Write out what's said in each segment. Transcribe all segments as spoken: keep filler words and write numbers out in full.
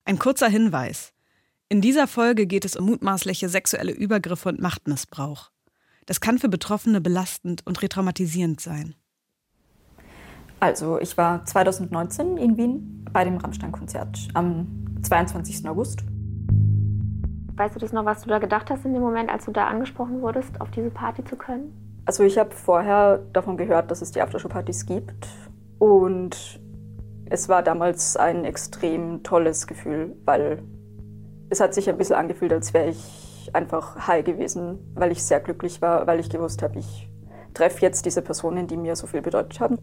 Ein kurzer Hinweis. In dieser Folge geht es um mutmaßliche sexuelle Übergriffe und Machtmissbrauch. Das kann für Betroffene belastend und retraumatisierend sein. Also, ich war zwanzig neunzehn in Wien bei dem Rammstein-Konzert am zweiundzwanzigsten August. Weißt du das noch, was du da gedacht hast in dem Moment, als du da angesprochen wurdest, auf diese Party zu können? Also ich habe vorher davon gehört, dass es die Aftershow-Partys gibt. Und es war damals ein extrem tolles Gefühl, weil es hat sich ein bisschen angefühlt, als wäre ich einfach high gewesen, weil ich sehr glücklich war, weil ich gewusst habe, ich treffe jetzt diese Personen, die mir so viel bedeutet haben.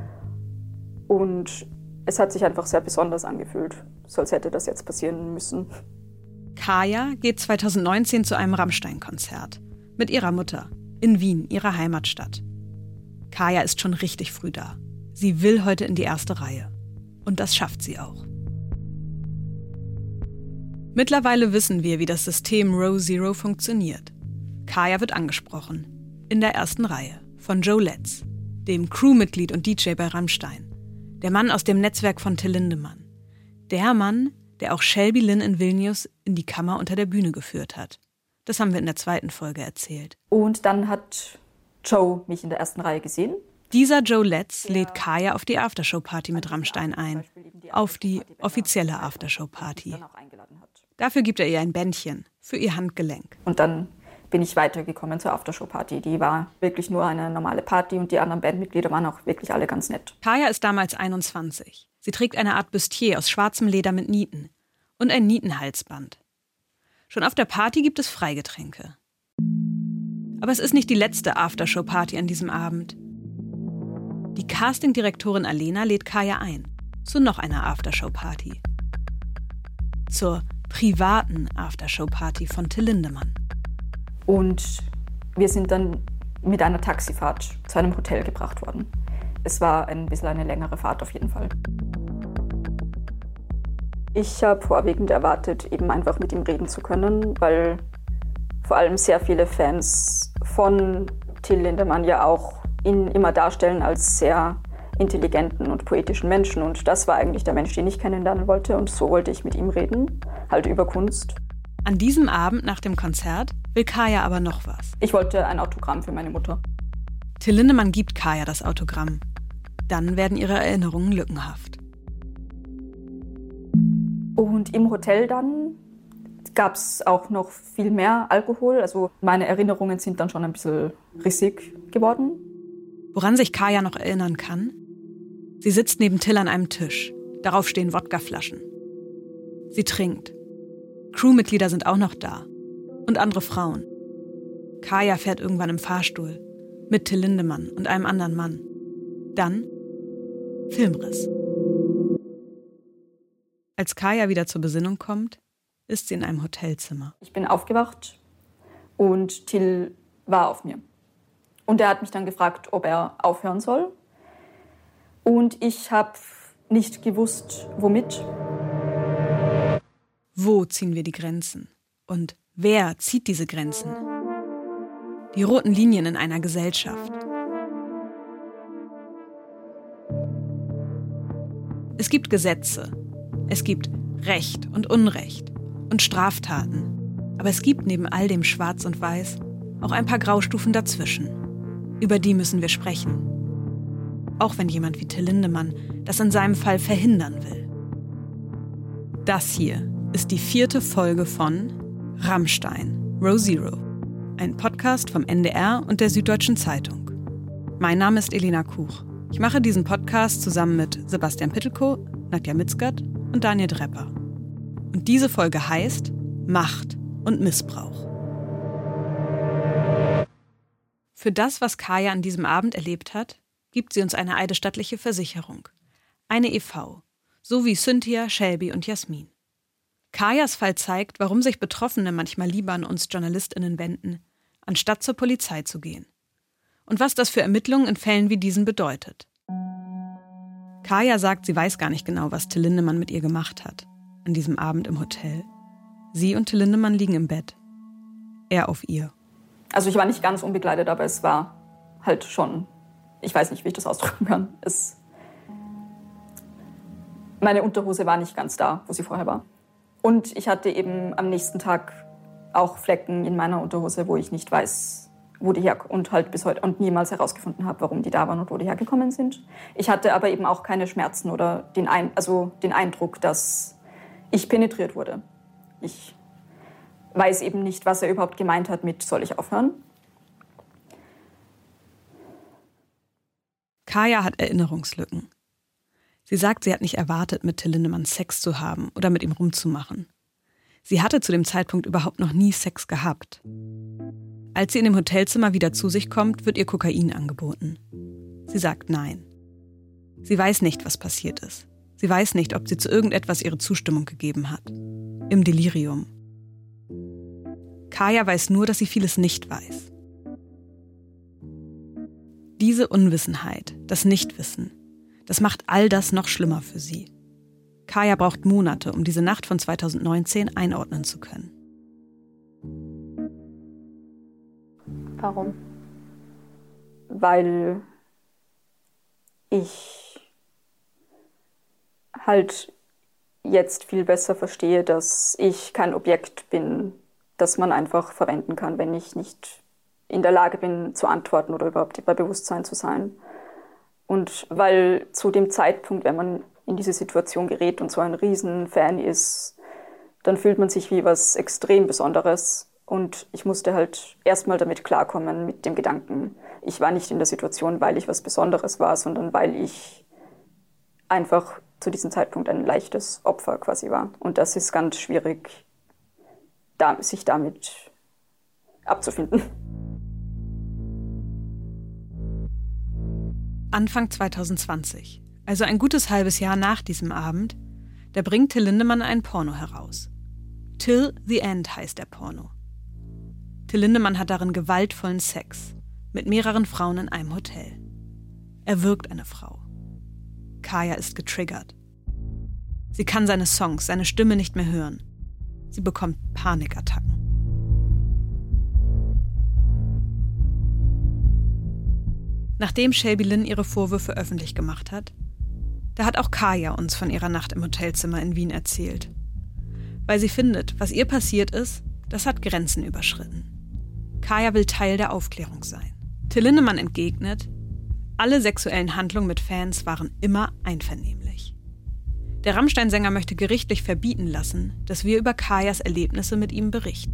Und es hat sich einfach sehr besonders angefühlt, so als hätte das jetzt passieren müssen. Kaya geht zwanzig neunzehn zu einem Rammstein-Konzert mit ihrer Mutter in Wien, ihrer Heimatstadt. Kaya ist schon richtig früh da. Sie will heute in die erste Reihe. Und das schafft sie auch. Mittlerweile wissen wir, wie das System Row Zero funktioniert. Kaya wird angesprochen. In der ersten Reihe von Joe Letz, dem Crewmitglied und D J bei Rammstein. Der Mann aus dem Netzwerk von Till Lindemann. Der Mann, der auch Shelby Lynn in Vilnius in die Kammer unter der Bühne geführt hat. Das haben wir in der zweiten Folge erzählt. Und dann hat Joe mich in der ersten Reihe gesehen. Dieser Joe Letz lädt Kaya auf die Aftershow-Party mit Rammstein ein. Auf die offizielle Aftershow-Party. Dafür gibt er ihr ein Bändchen für ihr Handgelenk. Und dann bin ich weitergekommen zur Aftershow-Party. Die war wirklich nur eine normale Party und die anderen Bandmitglieder waren auch wirklich alle ganz nett. Kaya ist damals einundzwanzig. Sie trägt eine Art Bustier aus schwarzem Leder mit Nieten und ein Nietenhalsband. Schon auf der Party gibt es Freigetränke. Aber es ist nicht die letzte Aftershow-Party an diesem Abend. Die Castingdirektorin Alena lädt Kaya ein zu noch einer Aftershow-Party. Zur privaten Aftershow-Party von Till Lindemann. Und wir sind dann mit einer Taxifahrt zu einem Hotel gebracht worden. Es war ein bisschen eine längere Fahrt auf jeden Fall. Ich habe vorwiegend erwartet, eben einfach mit ihm reden zu können, weil vor allem sehr viele Fans von Till Lindemann ja auch ihn immer darstellen als sehr intelligenten und poetischen Menschen. Und das war eigentlich der Mensch, den ich kennenlernen wollte. Und so wollte ich mit ihm reden, halt über Kunst. An diesem Abend nach dem Konzert will Kaya aber noch was. Ich wollte ein Autogramm für meine Mutter. Till Lindemann gibt Kaya das Autogramm. Dann werden ihre Erinnerungen lückenhaft. Und im Hotel dann gab es auch noch viel mehr Alkohol. Also meine Erinnerungen sind dann schon ein bisschen rissig geworden. Woran sich Kaya noch erinnern kann? Sie sitzt neben Till an einem Tisch. Darauf stehen Wodkaflaschen. Sie trinkt. Crewmitglieder sind auch noch da. Und andere Frauen. Kaya fährt irgendwann im Fahrstuhl. Mit Till Lindemann und einem anderen Mann. Dann Filmriss. Als Kaya wieder zur Besinnung kommt, ist sie in einem Hotelzimmer. Ich bin aufgewacht und Till war auf mir. Und er hat mich dann gefragt, ob er aufhören soll. Und ich habe nicht gewusst, womit. Wo ziehen wir die Grenzen? Und wer zieht diese Grenzen? Die roten Linien in einer Gesellschaft. Es gibt Gesetze. Es gibt Recht und Unrecht und Straftaten. Aber es gibt neben all dem Schwarz und Weiß auch ein paar Graustufen dazwischen. Über die müssen wir sprechen. Auch wenn jemand wie Till Lindemann das in seinem Fall verhindern will. Das hier ist die vierte Folge von Rammstein, Row Zero. Ein Podcast vom N D R und der Süddeutschen Zeitung. Mein Name ist Elena Kuch. Ich mache diesen Podcast zusammen mit Sebastian Pittelkow, Nadja Mitzgert und Daniel Drepper. Und diese Folge heißt Macht und Missbrauch. Für das, was Kaya an diesem Abend erlebt hat, gibt sie uns eine eidesstattliche Versicherung. Eine E V, so wie Cynthia, Shelby und Jasmin. Kayas Fall zeigt, warum sich Betroffene manchmal lieber an uns JournalistInnen wenden, anstatt zur Polizei zu gehen. Und was das für Ermittlungen in Fällen wie diesen bedeutet. Kaya sagt, sie weiß gar nicht genau, was Till Lindemann mit ihr gemacht hat. An diesem Abend im Hotel. Sie und Till Lindemann liegen im Bett. Er auf ihr. Also ich war nicht ganz unbekleidet, aber es war halt schon, ich weiß nicht, wie ich das ausdrücken kann. Es, meine Unterhose war nicht ganz da, wo sie vorher war. Und ich hatte eben am nächsten Tag auch Flecken in meiner Unterhose, wo ich nicht weiß, wo die her und halt bis heute und niemals herausgefunden habe, warum die da waren und wo die hergekommen sind. Ich hatte aber eben auch keine Schmerzen oder den, Ein- also den Eindruck, dass ich penetriert wurde. Ich weiß eben nicht, was er überhaupt gemeint hat mit soll ich aufhören. Kaya hat Erinnerungslücken. Sie sagt, sie hat nicht erwartet, mit Till Lindemann Sex zu haben oder mit ihm rumzumachen. Sie hatte zu dem Zeitpunkt überhaupt noch nie Sex gehabt. Als sie in dem Hotelzimmer wieder zu sich kommt, wird ihr Kokain angeboten. Sie sagt nein. Sie weiß nicht, was passiert ist. Sie weiß nicht, ob sie zu irgendetwas ihre Zustimmung gegeben hat. Im Delirium. Kaya weiß nur, dass sie vieles nicht weiß. Diese Unwissenheit, das Nichtwissen, das macht all das noch schlimmer für sie. Kaya braucht Monate, um diese Nacht von zweitausendneunzehn einordnen zu können. Warum? Weil ich halt jetzt viel besser verstehe, dass ich kein Objekt bin, das man einfach verwenden kann, wenn ich nicht in der Lage bin zu antworten oder überhaupt bei Bewusstsein zu sein. Und weil zu dem Zeitpunkt, wenn man in diese Situation gerät und so ein Riesenfan ist, dann fühlt man sich wie was extrem Besonderes. Und ich musste halt erstmal damit klarkommen, mit dem Gedanken, ich war nicht in der Situation, weil ich was Besonderes war, sondern weil ich einfach zu diesem Zeitpunkt ein leichtes Opfer quasi war. Und das ist ganz schwierig, da, sich damit abzufinden. Anfang zweitausendzwanzig, also ein gutes halbes Jahr nach diesem Abend, da bringt Till Lindemann ein Porno heraus. Till the End heißt der Porno. Till Lindemann hat darin gewaltvollen Sex mit mehreren Frauen in einem Hotel. Er wirkt eine Frau. Kaya ist getriggert. Sie kann seine Songs, seine Stimme nicht mehr hören. Sie bekommt Panikattacken. Nachdem Shelby Lynn ihre Vorwürfe öffentlich gemacht hat, da hat auch Kaya uns von ihrer Nacht im Hotelzimmer in Wien erzählt. Weil sie findet, was ihr passiert ist, das hat Grenzen überschritten. Kaya will Teil der Aufklärung sein. Till Lindemann entgegnet, alle sexuellen Handlungen mit Fans waren immer einvernehmlich. Der Rammstein-Sänger möchte gerichtlich verbieten lassen, dass wir über Kayas Erlebnisse mit ihm berichten.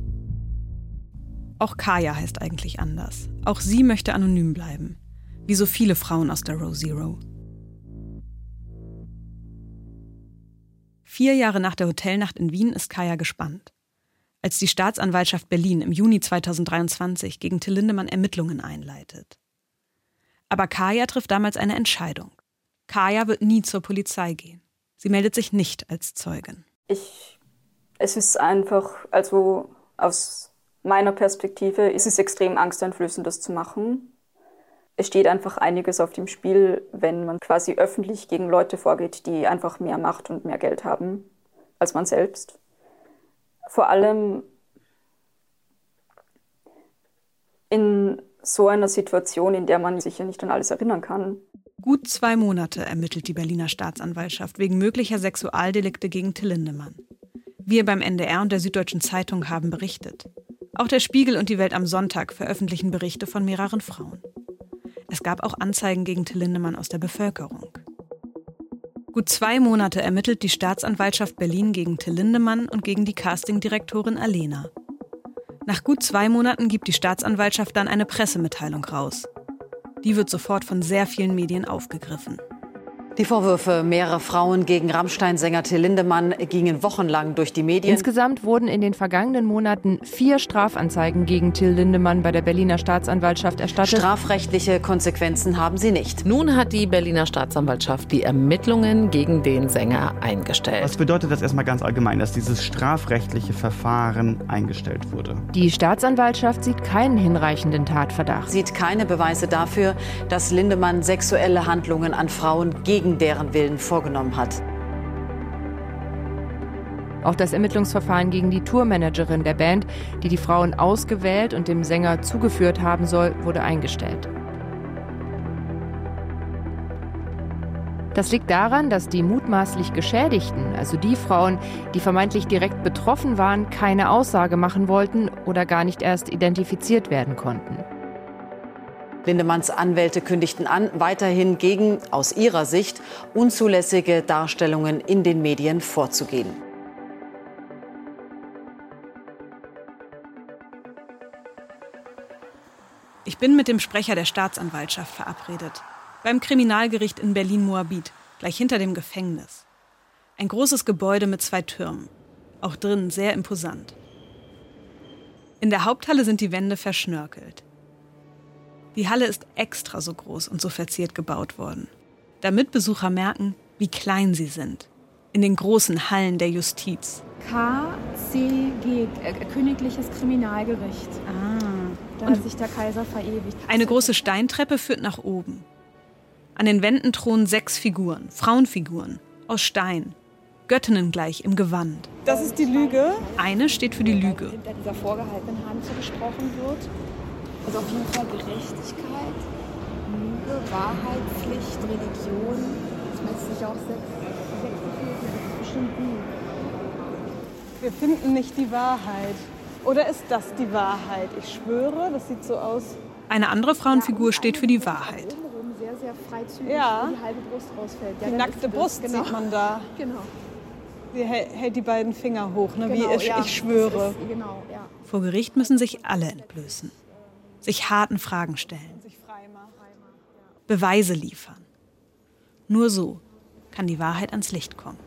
Auch Kaya heißt eigentlich anders. Auch sie möchte anonym bleiben, wie so viele Frauen aus der Row Zero. Vier Jahre nach der Hotelnacht in Wien ist Kaya gespannt. Als die Staatsanwaltschaft Berlin im Juni zweitausenddreiundzwanzig gegen Till Lindemann Ermittlungen einleitet. Aber Kaya trifft damals eine Entscheidung. Kaya wird nie zur Polizei gehen. Sie meldet sich nicht als Zeugin. Ich, es ist einfach, also aus meiner Perspektive ist es extrem angsteinflößend, das zu machen. Es steht einfach einiges auf dem Spiel, wenn man quasi öffentlich gegen Leute vorgeht, die einfach mehr Macht und mehr Geld haben als man selbst. Vor allem in so einer Situation, in der man sich ja nicht an alles erinnern kann. Gut zwei Monate ermittelt die Berliner Staatsanwaltschaft wegen möglicher Sexualdelikte gegen Till Lindemann. Wir beim N D R und der Süddeutschen Zeitung haben berichtet. Auch der Spiegel und die Welt am Sonntag veröffentlichen Berichte von mehreren Frauen. Es gab auch Anzeigen gegen Till Lindemann aus der Bevölkerung. Gut zwei Monate ermittelt die Staatsanwaltschaft Berlin gegen Till Lindemann und gegen die Castingdirektorin Alena. Nach gut zwei Monaten gibt die Staatsanwaltschaft dann eine Pressemitteilung raus. Die wird sofort von sehr vielen Medien aufgegriffen. Die Vorwürfe mehrerer Frauen gegen Rammstein-Sänger Till Lindemann gingen wochenlang durch die Medien. Insgesamt wurden in den vergangenen Monaten vier Strafanzeigen gegen Till Lindemann bei der Berliner Staatsanwaltschaft erstattet. Strafrechtliche Konsequenzen haben sie nicht. Nun hat die Berliner Staatsanwaltschaft die Ermittlungen gegen den Sänger eingestellt. Was bedeutet das erstmal ganz allgemein, dass dieses strafrechtliche Verfahren eingestellt wurde? Die Staatsanwaltschaft sieht keinen hinreichenden Tatverdacht. Sieht keine Beweise dafür, dass Lindemann sexuelle Handlungen an Frauen gegen deren Willen vorgenommen hat. Auch das Ermittlungsverfahren gegen die Tourmanagerin der Band, die die Frauen ausgewählt und dem Sänger zugeführt haben soll, wurde eingestellt. Das liegt daran, dass die mutmaßlich Geschädigten, also die Frauen, die vermeintlich direkt betroffen waren, keine Aussage machen wollten oder gar nicht erst identifiziert werden konnten. Lindemanns Anwälte kündigten an, weiterhin gegen, aus ihrer Sicht, unzulässige Darstellungen in den Medien vorzugehen. Ich bin mit dem Sprecher der Staatsanwaltschaft verabredet. Beim Kriminalgericht in Berlin-Moabit, gleich hinter dem Gefängnis. Ein großes Gebäude mit zwei Türmen. Auch drin sehr imposant. In der Haupthalle sind die Wände verschnörkelt. Die Halle ist extra so groß und so verziert gebaut worden, damit Besucher merken, wie klein sie sind. In den großen Hallen der Justiz. K C G, äh, Königliches Kriminalgericht. Ah. Da Und hat sich der Kaiser verewigt. Eine große Steintreppe führt nach oben. An den Wänden thronen sechs Figuren, Frauenfiguren, aus Stein. Göttinnen gleich im Gewand. Das ist die Lüge. Eine steht für die Lüge. Hinter dieser vorgehaltenen Hand so gesprochen wird. Also auf jeden Fall Gerechtigkeit, Lüge, Wahrheit, Pflicht, Religion. Das lässt sich auch sechs, sechs das ist bestimmt gut. Wir finden nicht die Wahrheit. Oder ist das die Wahrheit? Ich schwöre, das sieht so aus. Eine andere Frauenfigur steht für die Wahrheit. Obenrum sehr, sehr freizügig, Ja. wo die halbe Brust rausfällt. Ja, Die dann nackte ist das, Brust genau. sieht man da. Genau. Sie hält, hält die beiden Finger hoch, ne? Genau, wie ich, ja, ich schwöre. das ist, genau, ja. Vor Gericht müssen sich alle entblößen. Sich harten Fragen stellen. Sich frei machen. Beweise liefern. Nur so kann die Wahrheit ans Licht kommen.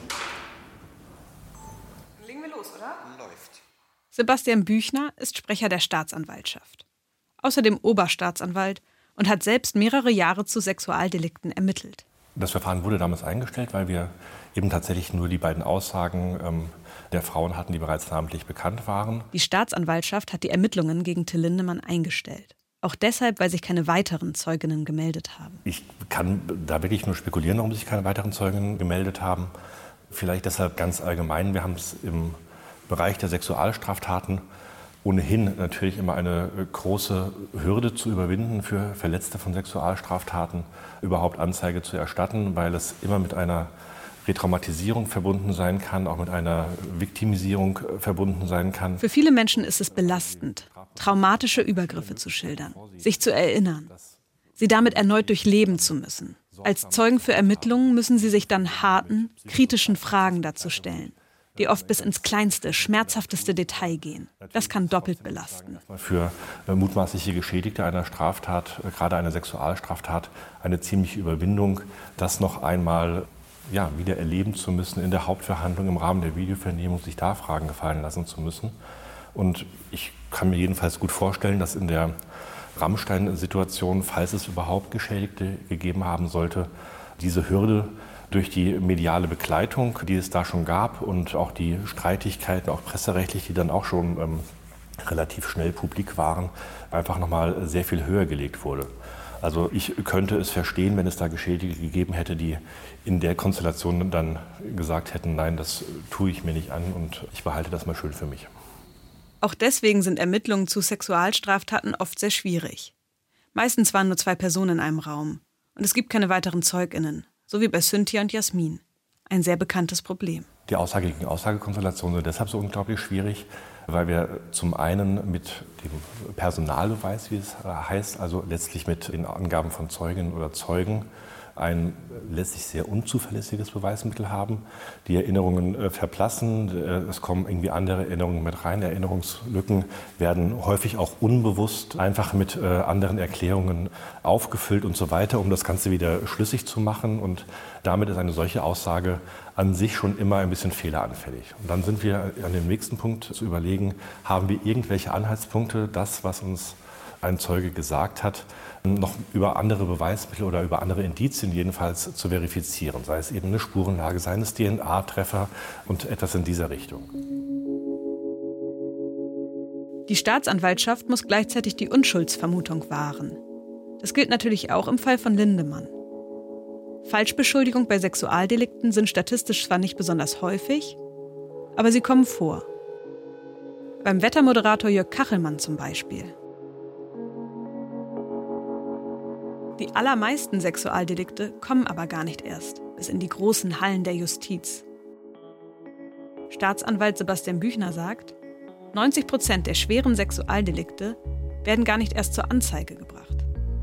Dann legen wir los, oder? Läuft. Sebastian Büchner ist Sprecher der Staatsanwaltschaft. Außerdem Oberstaatsanwalt und hat selbst mehrere Jahre zu Sexualdelikten ermittelt. Das Verfahren wurde damals eingestellt, weil wir eben tatsächlich nur die beiden Aussagen ähm, der Frauen hatten, die bereits namentlich bekannt waren. Die Staatsanwaltschaft hat die Ermittlungen gegen Till Lindemann eingestellt. Auch deshalb, weil sich keine weiteren Zeuginnen gemeldet haben. Ich kann da wirklich nur spekulieren, warum sich keine weiteren Zeugen gemeldet haben. Vielleicht deshalb ganz allgemein. Wir haben es im Bereich der Sexualstraftaten ohnehin natürlich immer eine große Hürde zu überwinden für Verletzte von Sexualstraftaten, überhaupt Anzeige zu erstatten, weil es immer mit einer Retraumatisierung verbunden sein kann, auch mit einer Viktimisierung verbunden sein kann. Für viele Menschen ist es belastend, traumatische Übergriffe zu schildern, sich zu erinnern, sie damit erneut durchleben zu müssen. Als Zeugen für Ermittlungen müssen sie sich dann harten, kritischen Fragen dazu stellen, die oft bis ins kleinste, schmerzhafteste Detail gehen. Das kann doppelt belasten. Für mutmaßliche Geschädigte einer Straftat, gerade einer Sexualstraftat, eine ziemliche Überwindung, das noch einmal ja, wieder erleben zu müssen in der Hauptverhandlung im Rahmen der Videovernehmung, sich da Fragen gefallen lassen zu müssen. Und ich kann mir jedenfalls gut vorstellen, dass in der Rammstein-Situation, falls es überhaupt Geschädigte gegeben haben sollte, diese Hürde durch die mediale Begleitung, die es da schon gab und auch die Streitigkeiten, auch presserechtlich, die dann auch schon ähm, relativ schnell publik waren, einfach nochmal sehr viel höher gelegt wurde. Also ich könnte es verstehen, wenn es da Geschädigte gegeben hätte, die in der Konstellation dann gesagt hätten, nein, das tue ich mir nicht an und ich behalte das mal schön für mich. Auch deswegen sind Ermittlungen zu Sexualstraftaten oft sehr schwierig. Meistens waren nur zwei Personen in einem Raum und es gibt keine weiteren ZeugInnen. So wie bei Cynthia und Jasmin. Ein sehr bekanntes Problem. Die Aussage gegen Aussagekonstellation sind deshalb so unglaublich schwierig, weil wir zum einen mit dem Personalbeweis, wie es heißt, also letztlich mit den Angaben von Zeuginnen oder Zeugen, ein letztlich sehr unzuverlässiges Beweismittel haben. Die Erinnerungen äh, verblassen, äh, es kommen irgendwie andere Erinnerungen mit rein. Erinnerungslücken werden häufig auch unbewusst einfach mit äh, anderen Erklärungen aufgefüllt und so weiter, um das Ganze wieder schlüssig zu machen. Und damit ist eine solche Aussage an sich schon immer ein bisschen fehleranfällig. Und dann sind wir an dem nächsten Punkt zu überlegen, haben wir irgendwelche Anhaltspunkte, das, was uns ein Zeuge gesagt hat, noch über andere Beweismittel oder über andere Indizien jedenfalls zu verifizieren. Sei es eben eine Spurenlage, seien es D N A-Treffer und etwas in dieser Richtung. Die Staatsanwaltschaft muss gleichzeitig die Unschuldsvermutung wahren. Das gilt natürlich auch im Fall von Lindemann. Falschbeschuldigung bei Sexualdelikten sind statistisch zwar nicht besonders häufig, aber sie kommen vor. Beim Wettermoderator Jörg Kachelmann zum Beispiel. Die allermeisten Sexualdelikte kommen aber gar nicht erst bis in die großen Hallen der Justiz. Staatsanwalt Sebastian Büchner sagt, neunzig Prozent der schweren Sexualdelikte werden gar nicht erst zur Anzeige gebracht.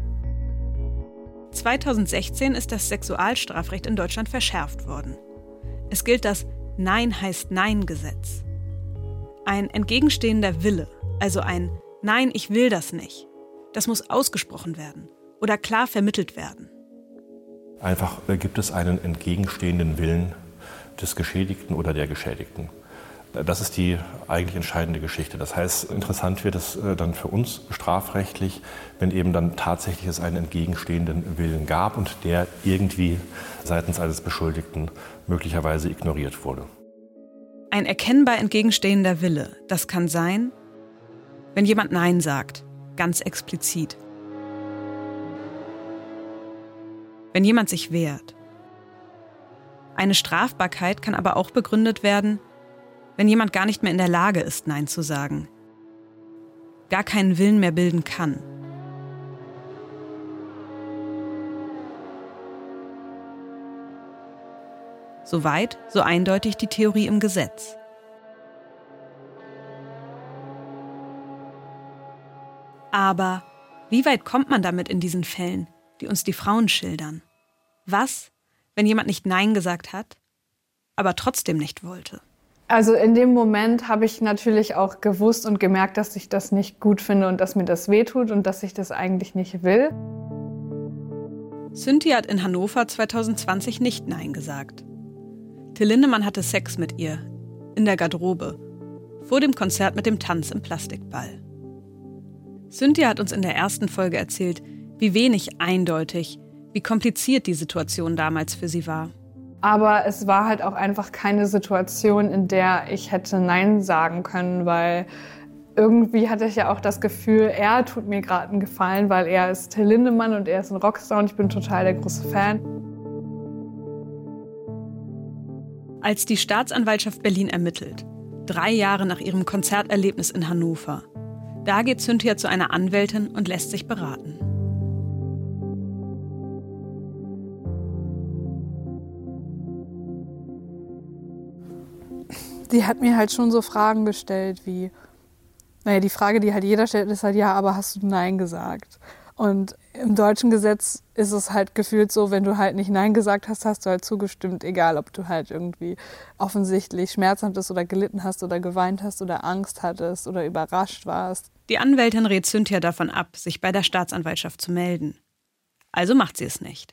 zweitausendsechzehn ist das Sexualstrafrecht in Deutschland verschärft worden. Es gilt das Nein heißt Nein-Gesetz. Ein entgegenstehender Wille, also ein Nein, ich will das nicht, das muss ausgesprochen werden oder klar vermittelt werden. Einfach gibt es einen entgegenstehenden Willen des Geschädigten oder der Geschädigten. Das ist die eigentlich entscheidende Geschichte. Das heißt, interessant wird es dann für uns strafrechtlich, wenn eben dann tatsächlich es einen entgegenstehenden Willen gab und der irgendwie seitens eines Beschuldigten möglicherweise ignoriert wurde. Ein erkennbar entgegenstehender Wille, das kann sein, wenn jemand Nein sagt, ganz explizit. Wenn jemand sich wehrt. Eine Strafbarkeit kann aber auch begründet werden, wenn jemand gar nicht mehr in der Lage ist, Nein zu sagen, gar keinen Willen mehr bilden kann. Soweit, so eindeutig die Theorie im Gesetz. Aber wie weit kommt man damit in diesen Fällen, die uns die Frauen schildern? Was, wenn jemand nicht Nein gesagt hat, aber trotzdem nicht wollte? Also in dem Moment habe ich natürlich auch gewusst und gemerkt, dass ich das nicht gut finde und dass mir das wehtut und dass ich das eigentlich nicht will. Cynthia hat in Hannover zweitausendzwanzig nicht Nein gesagt. Till Lindemann hatte Sex mit ihr, in der Garderobe, vor dem Konzert mit dem Tanz im Plastikball. Cynthia hat uns in der ersten Folge erzählt, wie wenig eindeutig, wie kompliziert die Situation damals für sie war. Aber es war halt auch einfach keine Situation, in der ich hätte Nein sagen können, weil irgendwie hatte ich ja auch das Gefühl, er tut mir gerade einen Gefallen, weil er ist Till Lindemann und er ist ein Rockstar und ich bin total der große Fan. Als die Staatsanwaltschaft Berlin ermittelt, drei Jahre nach ihrem Konzerterlebnis in Hannover, da geht Cynthia zu einer Anwältin und lässt sich beraten. Die hat mir halt schon so Fragen gestellt wie, naja, die Frage, die halt jeder stellt, ist halt, ja, aber hast du Nein gesagt? Und im deutschen Gesetz ist es halt gefühlt so, wenn du halt nicht Nein gesagt hast, hast du halt zugestimmt, egal ob du halt irgendwie offensichtlich Schmerz hattest oder gelitten hast oder geweint hast oder Angst hattest oder überrascht warst. Die Anwältin rät Cynthia davon ab, sich bei der Staatsanwaltschaft zu melden. Also macht sie es nicht.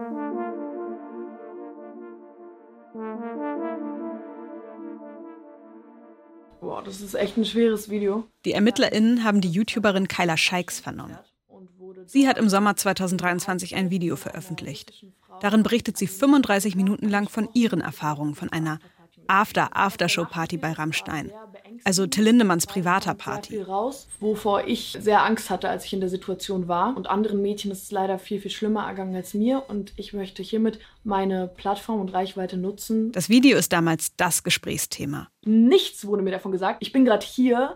Boah, das ist echt ein schweres Video. Die ErmittlerInnen haben die YouTuberin Kyla Scheiks vernommen. Sie hat im Sommer zweitausenddreiundzwanzig ein Video veröffentlicht. Darin berichtet sie fünfunddreißig Minuten lang von ihren Erfahrungen von einer After-After-Show-Party bei Rammstein. Also Till Lindemanns privater Party. Raus, wovor ich sehr Angst hatte, als ich in der Situation war. Und anderen Mädchen ist es leider viel, viel schlimmer ergangen als mir. Und ich möchte hiermit meine Plattform und Reichweite nutzen. Das Video ist damals das Gesprächsthema. Nichts wurde mir davon gesagt. Ich bin gerade hier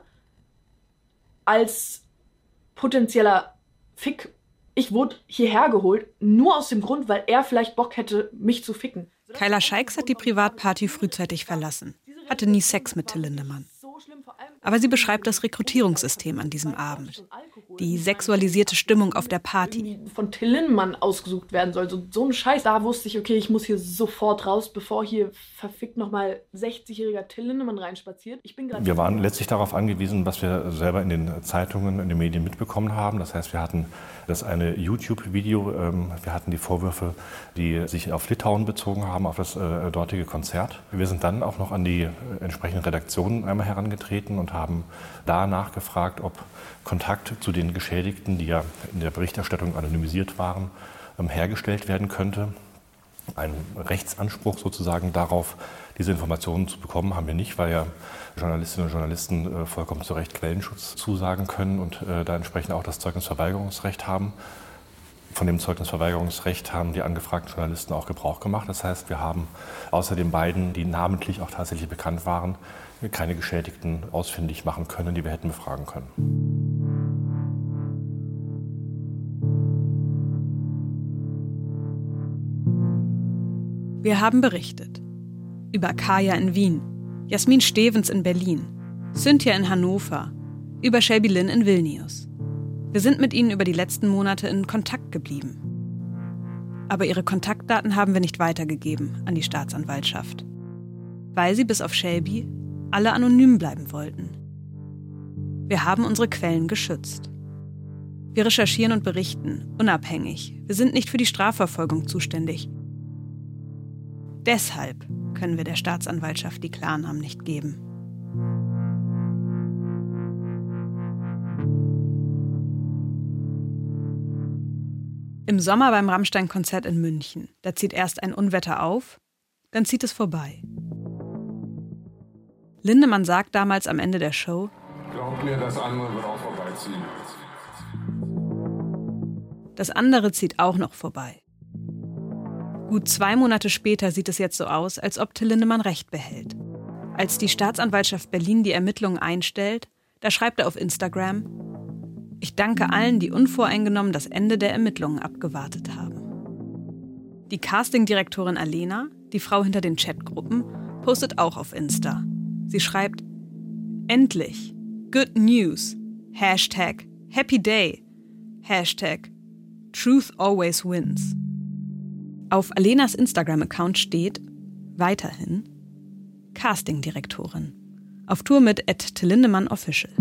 als potenzieller Fick. Ich wurde hierher geholt, nur aus dem Grund, weil er vielleicht Bock hätte, mich zu ficken. Kyla Scheiks hat die Privatparty frühzeitig verlassen, hatte nie Sex mit Till Lindemann. Aber sie beschreibt das Rekrutierungssystem an diesem Abend. Die sexualisierte Stimmung auf der Party. Von Till Lindemann ausgesucht werden soll. So, so ein Scheiß. Da wusste ich, okay, ich muss hier sofort raus, bevor hier verfickt nochmal sechzigjähriger Till Lindemann reinspaziert. Ich bin wir waren letztlich darauf angewiesen, was wir selber in den Zeitungen, in den Medien mitbekommen haben. Das heißt, wir hatten das eine YouTube-Video, ähm, wir hatten die Vorwürfe, die sich auf Litauen bezogen haben, auf das äh, dortige Konzert. Wir sind dann auch noch an die äh, entsprechenden Redaktionen einmal herangetreten und haben da nachgefragt, ob Kontakt zu den Geschädigten, die ja in der Berichterstattung anonymisiert waren, ähm, hergestellt werden könnte. Einen Rechtsanspruch sozusagen darauf, diese Informationen zu bekommen, haben wir nicht, weil ja Journalistinnen und Journalisten äh, vollkommen zu Recht Quellenschutz zusagen können und äh, da entsprechend auch das Zeugnisverweigerungsrecht haben. Von dem Zeugnisverweigerungsrecht haben die angefragten Journalisten auch Gebrauch gemacht. Das heißt, wir haben außer den beiden, die namentlich auch tatsächlich bekannt waren, keine Geschädigten ausfindig machen können, die wir hätten befragen können. Wir haben berichtet. Über Kaya in Wien, Jasmin Stevens in Berlin, Cynthia in Hannover, über Shelby Lynn in Vilnius. Wir sind mit ihnen über die letzten Monate in Kontakt geblieben. Aber ihre Kontaktdaten haben wir nicht weitergegeben an die Staatsanwaltschaft, weil sie bis auf Shelby alle anonym bleiben wollten. Wir haben unsere Quellen geschützt. Wir recherchieren und berichten, unabhängig. Wir sind nicht für die Strafverfolgung zuständig. Deshalb können wir der Staatsanwaltschaft die Klarnamen nicht geben. Im Sommer beim Rammstein-Konzert in München. Da zieht erst ein Unwetter auf, dann zieht es vorbei. Lindemann sagt damals am Ende der Show: Glaub mir, das andere wird auch vorbeiziehen. Das andere zieht auch noch vorbei. Gut zwei Monate später sieht es jetzt so aus, als ob Till Lindemann Recht behält. Als die Staatsanwaltschaft Berlin die Ermittlungen einstellt, da schreibt er auf Instagram: Ich danke allen, die unvoreingenommen das Ende der Ermittlungen abgewartet haben. Die Castingdirektorin Alena, die Frau hinter den Chatgruppen, postet auch auf Insta. Sie schreibt: Endlich! Good News! Hashtag Happy Day! Hashtag Truth Always Wins. Auf Alenas Instagram-Account steht weiterhin Castingdirektorin. Auf Tour mit at Till Lindemann Official.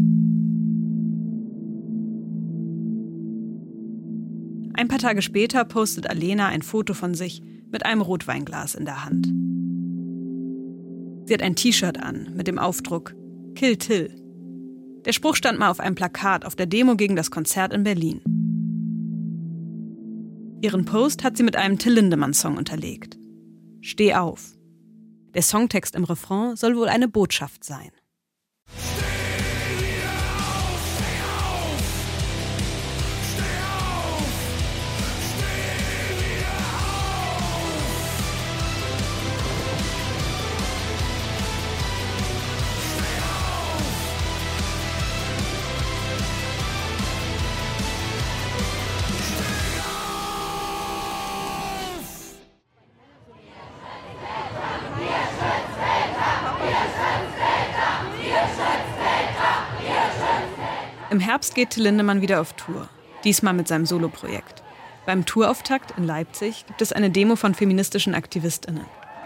Ein paar Tage später postet Alena ein Foto von sich mit einem Rotweinglas in der Hand. Sie hat ein T-Shirt an mit dem Aufdruck Kill Till. Der Spruch stand mal auf einem Plakat auf der Demo gegen das Konzert in Berlin. Ihren Post hat sie mit einem Till Lindemann-Song unterlegt. Steh auf. Der Songtext im Refrain soll wohl eine Botschaft sein. Im Herbst geht Till Lindemann wieder auf Tour, diesmal mit seinem Soloprojekt. Beim Tourauftakt in Leipzig gibt es eine Demo von feministischen AktivistInnen.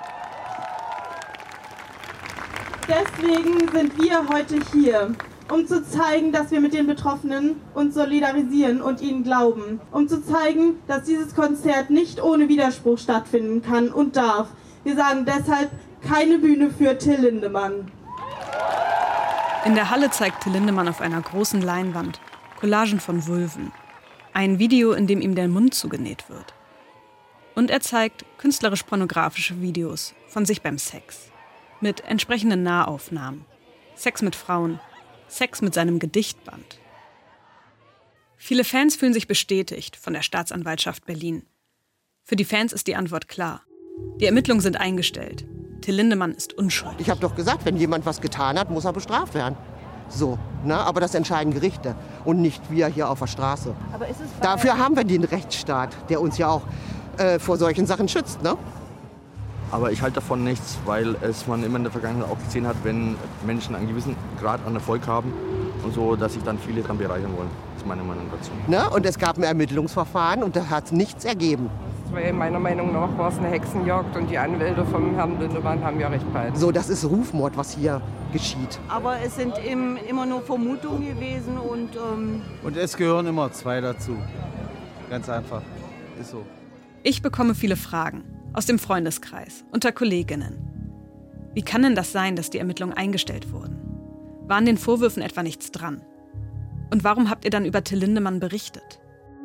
Deswegen sind wir heute hier, um zu zeigen, dass wir mit den Betroffenen uns solidarisieren und ihnen glauben. Um zu zeigen, dass dieses Konzert nicht ohne Widerspruch stattfinden kann und darf. Wir sagen deshalb keine Bühne für Till Lindemann. In der Halle zeigt Till Lindemann auf einer großen Leinwand Collagen von Vulven. Ein Video, in dem ihm der Mund zugenäht wird. Und er zeigt künstlerisch-pornografische Videos von sich beim Sex. Mit entsprechenden Nahaufnahmen. Sex mit Frauen. Sex mit seinem Gedichtband. Viele Fans fühlen sich bestätigt von der Staatsanwaltschaft Berlin. Für die Fans ist die Antwort klar. Die Ermittlungen sind eingestellt. Till Lindemann ist unschuldig. Ich habe doch gesagt, wenn jemand was getan hat, muss er bestraft werden. So, ne? Aber das entscheiden Gerichte und nicht wir hier auf der Straße. Aber ist es Dafür haben wir den Rechtsstaat, der uns ja auch äh, vor solchen Sachen schützt. Ne? Aber ich halte davon nichts, weil es man immer in der Vergangenheit auch gesehen hat, wenn Menschen einen gewissen Grad an Erfolg haben und so, dass sich dann viele daran bereichern wollen. Das ist meine Meinung dazu. Ne? Und es gab ein Ermittlungsverfahren und da hat nichts ergeben. Weil meiner Meinung nach war es eine Hexenjagd und die Anwälte vom Herrn Lindemann haben ja recht behalten. So, das ist Rufmord, was hier geschieht. Aber es sind im, immer nur Vermutungen gewesen und... Ähm und es gehören immer zwei dazu. Ganz einfach. Ist so. Ich bekomme viele Fragen aus dem Freundeskreis, unter Kolleginnen. Wie kann denn das sein, dass die Ermittlungen eingestellt wurden? War an den Vorwürfen etwa nichts dran? Und warum habt ihr dann über Till Lindemann berichtet?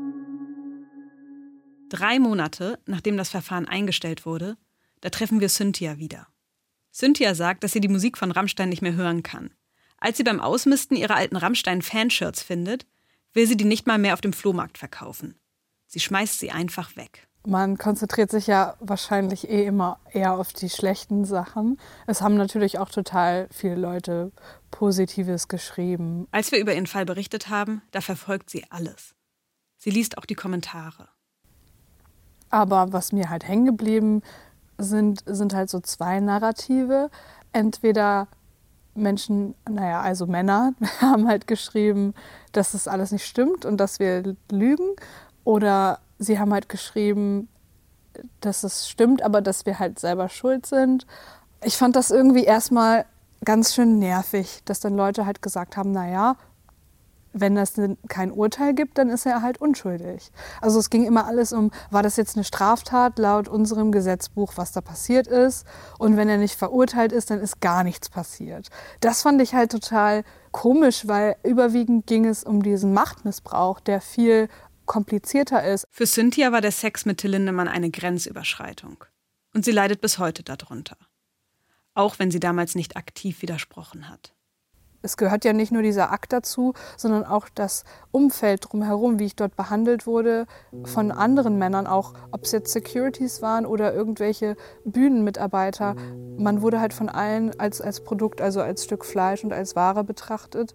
Drei Monate, nachdem das Verfahren eingestellt wurde, da treffen wir Cynthia wieder. Cynthia sagt, dass sie die Musik von Rammstein nicht mehr hören kann. Als sie beim Ausmisten ihrer alten Rammstein-Fanshirts findet, will sie die nicht mal mehr auf dem Flohmarkt verkaufen. Sie schmeißt sie einfach weg. Man konzentriert sich ja wahrscheinlich eh immer eher auf die schlechten Sachen. Es haben natürlich auch total viele Leute Positives geschrieben. Als wir über ihren Fall berichtet haben, da verfolgt sie alles. Sie liest auch die Kommentare. Aber was mir halt hängen geblieben sind, sind halt so zwei Narrative. Entweder Menschen, naja, also Männer, haben halt geschrieben, dass das alles nicht stimmt und dass wir lügen. Oder sie haben halt geschrieben, dass es stimmt, aber dass wir halt selber schuld sind. Ich fand das irgendwie erstmal ganz schön nervig, dass dann Leute halt gesagt haben, naja, wenn es kein Urteil gibt, dann ist er halt unschuldig. Also es ging immer alles um, war das jetzt eine Straftat laut unserem Gesetzbuch, was da passiert ist? Und wenn er nicht verurteilt ist, dann ist gar nichts passiert. Das fand ich halt total komisch, weil überwiegend ging es um diesen Machtmissbrauch, der viel komplizierter ist. Für Cynthia war der Sex mit Till Lindemann eine Grenzüberschreitung. Und sie leidet bis heute darunter. Auch wenn sie damals nicht aktiv widersprochen hat. Es gehört ja nicht nur dieser Akt dazu, sondern auch das Umfeld drumherum, wie ich dort behandelt wurde von anderen Männern, auch ob es jetzt Securities waren oder irgendwelche Bühnenmitarbeiter. Man wurde halt von allen als, als Produkt, also als Stück Fleisch und als Ware betrachtet.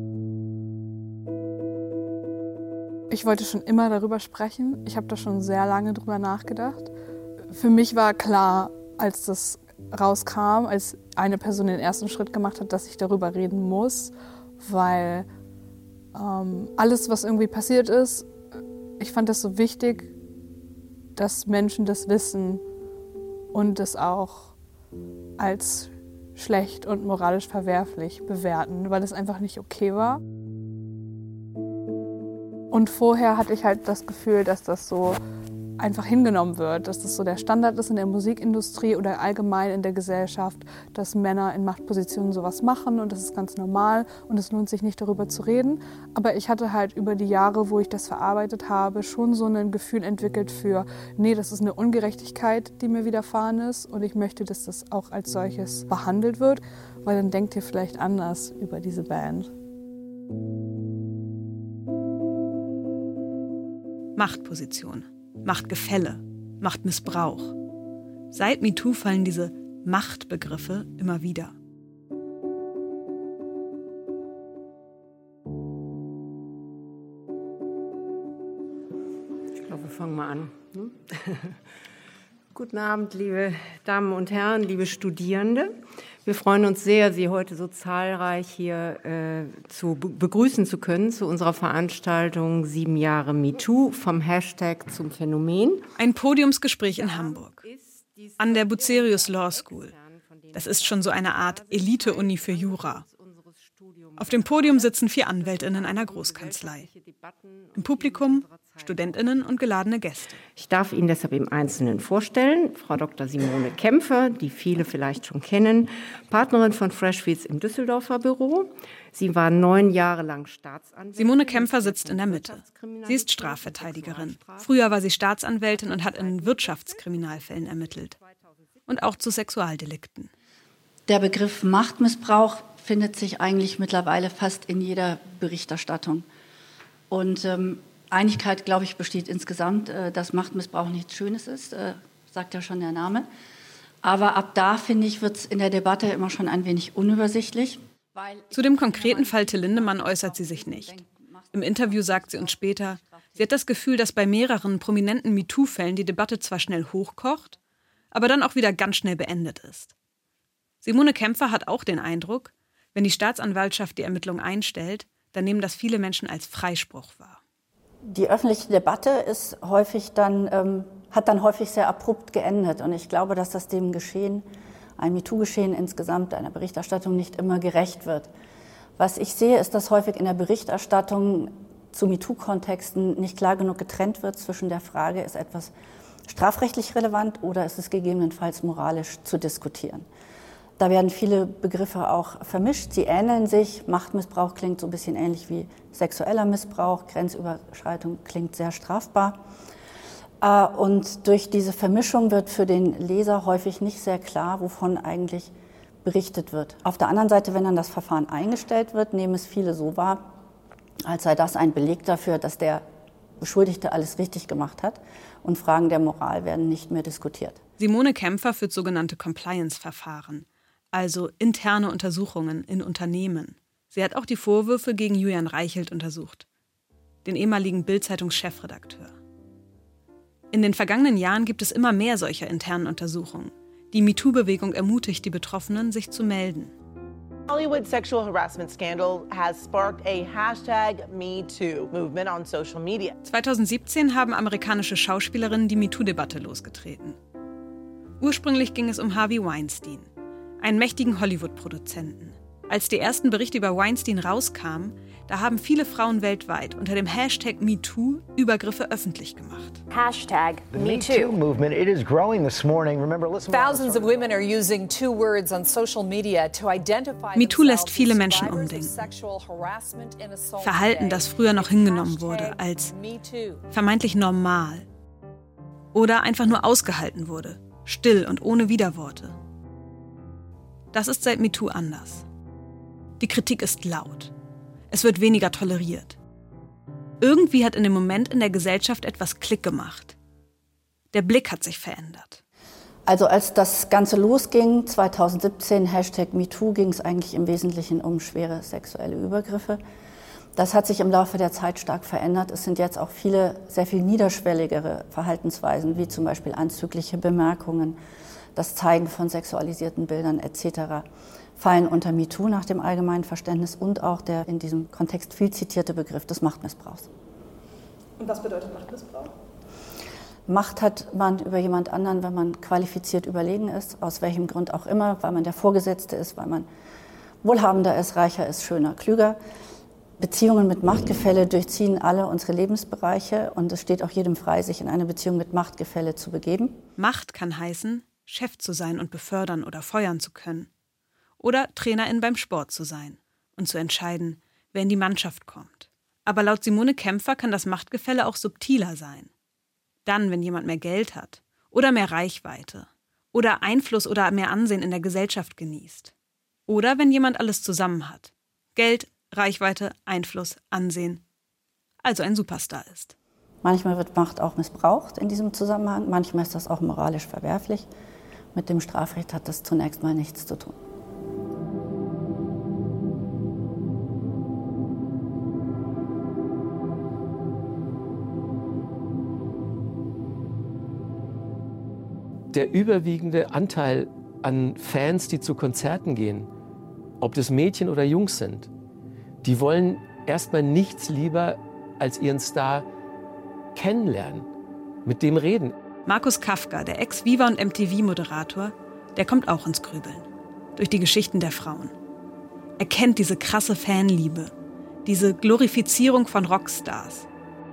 Ich wollte schon immer darüber sprechen. Ich habe da schon sehr lange drüber nachgedacht. Für mich war klar, als das rauskam, als eine Person den ersten Schritt gemacht hat, dass ich darüber reden muss, weil ähm, alles, was irgendwie passiert ist, ich fand das so wichtig, dass Menschen das wissen und es auch als schlecht und moralisch verwerflich bewerten, weil es einfach nicht okay war. Und vorher hatte ich halt das Gefühl, dass das so einfach hingenommen wird, dass das so der Standard ist in der Musikindustrie oder allgemein in der Gesellschaft, dass Männer in Machtpositionen sowas machen und das ist ganz normal und es lohnt sich nicht darüber zu reden. Aber ich hatte halt über die Jahre, wo ich das verarbeitet habe, schon so ein Gefühl entwickelt für, nee, das ist eine Ungerechtigkeit, die mir widerfahren ist und ich möchte, dass das auch als solches behandelt wird, weil dann denkt ihr vielleicht anders über diese Band. Machtposition. Machtgefälle, Machtmissbrauch. Seit MeToo fallen diese Machtbegriffe immer wieder. Ich glaube, wir fangen mal an. Hm? Guten Abend, liebe Damen und Herren, liebe Studierende. Wir freuen uns sehr, Sie heute so zahlreich hier äh, zu be- begrüßen zu können zu unserer Veranstaltung Sieben Jahre MeToo, vom Hashtag zum Phänomen. Ein Podiumsgespräch in Hamburg, an der Bucerius Law School. Das ist schon so eine Art Elite-Uni für Jura. Auf dem Podium sitzen vier AnwältInnen einer Großkanzlei. Im Publikum StudentInnen und geladene Gäste. Ich darf Ihnen deshalb im Einzelnen vorstellen, Frau Doktor Simone Kämpfer, die viele vielleicht schon kennen, Partnerin von Freshfields im Düsseldorfer Büro. Sie war neun Jahre lang Staatsanwältin. Simone Kämpfer sitzt in der Mitte. Sie ist Strafverteidigerin. Früher war sie Staatsanwältin und hat in Wirtschaftskriminalfällen ermittelt. Und auch zu Sexualdelikten. Der Begriff Machtmissbrauch findet sich eigentlich mittlerweile fast in jeder Berichterstattung. Und ähm, Einigkeit, glaube ich, besteht insgesamt, äh, dass Machtmissbrauch nichts Schönes ist, äh, sagt ja schon der Name. Aber ab da, finde ich, wird es in der Debatte immer schon ein wenig unübersichtlich. Zu dem konkreten Fall Till Lindemann äußert sie sich nicht. Im Interview sagt sie uns später, sie hat das Gefühl, dass bei mehreren prominenten MeToo-Fällen die Debatte zwar schnell hochkocht, aber dann auch wieder ganz schnell beendet ist. Simone Kämpfer hat auch den Eindruck, wenn die Staatsanwaltschaft die Ermittlung einstellt, dann nehmen das viele Menschen als Freispruch wahr. Die öffentliche Debatte ist häufig dann, ähm, hat dann häufig sehr abrupt geendet. Und ich glaube, dass das dem Geschehen, ein MeToo-Geschehen insgesamt, einer Berichterstattung nicht immer gerecht wird. Was ich sehe, ist, dass häufig in der Berichterstattung zu MeToo-Kontexten nicht klar genug getrennt wird zwischen der Frage, ist etwas strafrechtlich relevant oder ist es gegebenenfalls moralisch zu diskutieren. Da werden viele Begriffe auch vermischt. Sie ähneln sich. Machtmissbrauch klingt so ein bisschen ähnlich wie sexueller Missbrauch. Grenzüberschreitung klingt sehr strafbar. Und durch diese Vermischung wird für den Leser häufig nicht sehr klar, wovon eigentlich berichtet wird. Auf der anderen Seite, wenn dann das Verfahren eingestellt wird, nehmen es viele so wahr, als sei das ein Beleg dafür, dass der Beschuldigte alles richtig gemacht hat. Und Fragen der Moral werden nicht mehr diskutiert. Simone Kämpfer führt sogenannte Compliance-Verfahren. Also interne Untersuchungen in Unternehmen. Sie hat auch die Vorwürfe gegen Julian Reichelt untersucht, den ehemaligen Bild-Zeitungs-Chefredakteur. In den vergangenen Jahren gibt es immer mehr solcher internen Untersuchungen. Die MeToo-Bewegung ermutigt die Betroffenen, sich zu melden. Hollywood sexual harassment scandal has sparked a hashtag MeToo movement on social media. zweitausendsiebzehn haben amerikanische Schauspielerinnen die MeToo-Debatte losgetreten. Ursprünglich ging es um Harvey Weinstein, einen mächtigen Hollywood-Produzenten. Als die ersten Berichte über Weinstein rauskamen, da haben viele Frauen weltweit unter dem Hashtag MeToo Übergriffe öffentlich gemacht. Hashtag MeToo movement, it is growing this morning. Remember, listen. Thousands of women are using two words on social media to identify. MeToo lässt viele Menschen umdenken. Verhalten, das früher noch hingenommen wurde als vermeintlich normal oder einfach nur ausgehalten wurde, still und ohne Widerworte. Das ist seit MeToo anders. Die Kritik ist laut. Es wird weniger toleriert. Irgendwie hat in dem Moment in der Gesellschaft etwas Klick gemacht. Der Blick hat sich verändert. Also als das Ganze losging, zweitausendsiebzehn, Hashtag MeToo, ging es eigentlich im Wesentlichen um schwere sexuelle Übergriffe. Das hat sich im Laufe der Zeit stark verändert. Es sind jetzt auch viele, sehr viel niederschwelligere Verhaltensweisen, wie zum Beispiel anzügliche Bemerkungen, das Zeigen von sexualisierten Bildern et cetera fallen unter MeToo nach dem allgemeinen Verständnis und auch der in diesem Kontext viel zitierte Begriff des Machtmissbrauchs. Und was bedeutet Machtmissbrauch? Macht hat man über jemand anderen, wenn man qualifiziert überlegen ist, aus welchem Grund auch immer, weil man der Vorgesetzte ist, weil man wohlhabender ist, reicher ist, schöner, klüger. Beziehungen mit Machtgefälle durchziehen alle unsere Lebensbereiche und es steht auch jedem frei, sich in eine Beziehung mit Machtgefälle zu begeben. Macht kann heißen, Chef zu sein und befördern oder feuern zu können. Oder Trainerin beim Sport zu sein und zu entscheiden, wer in die Mannschaft kommt. Aber laut Simone Kämpfer kann das Machtgefälle auch subtiler sein. Dann, wenn jemand mehr Geld hat oder mehr Reichweite oder Einfluss oder mehr Ansehen in der Gesellschaft genießt. Oder wenn jemand alles zusammen hat. Geld, Reichweite, Einfluss, Ansehen. Also ein Superstar ist. Manchmal wird Macht auch missbraucht in diesem Zusammenhang. Manchmal ist das auch moralisch verwerflich. Mit dem Strafrecht hat das zunächst mal nichts zu tun. Der überwiegende Anteil an Fans, die zu Konzerten gehen, ob das Mädchen oder Jungs sind, die wollen erstmal nichts lieber als ihren Star kennenlernen, mit dem reden. Markus Kafka, der Ex-Viva- und M T V-Moderator, der kommt auch ins Grübeln. Durch die Geschichten der Frauen. Er kennt diese krasse Fanliebe, diese Glorifizierung von Rockstars.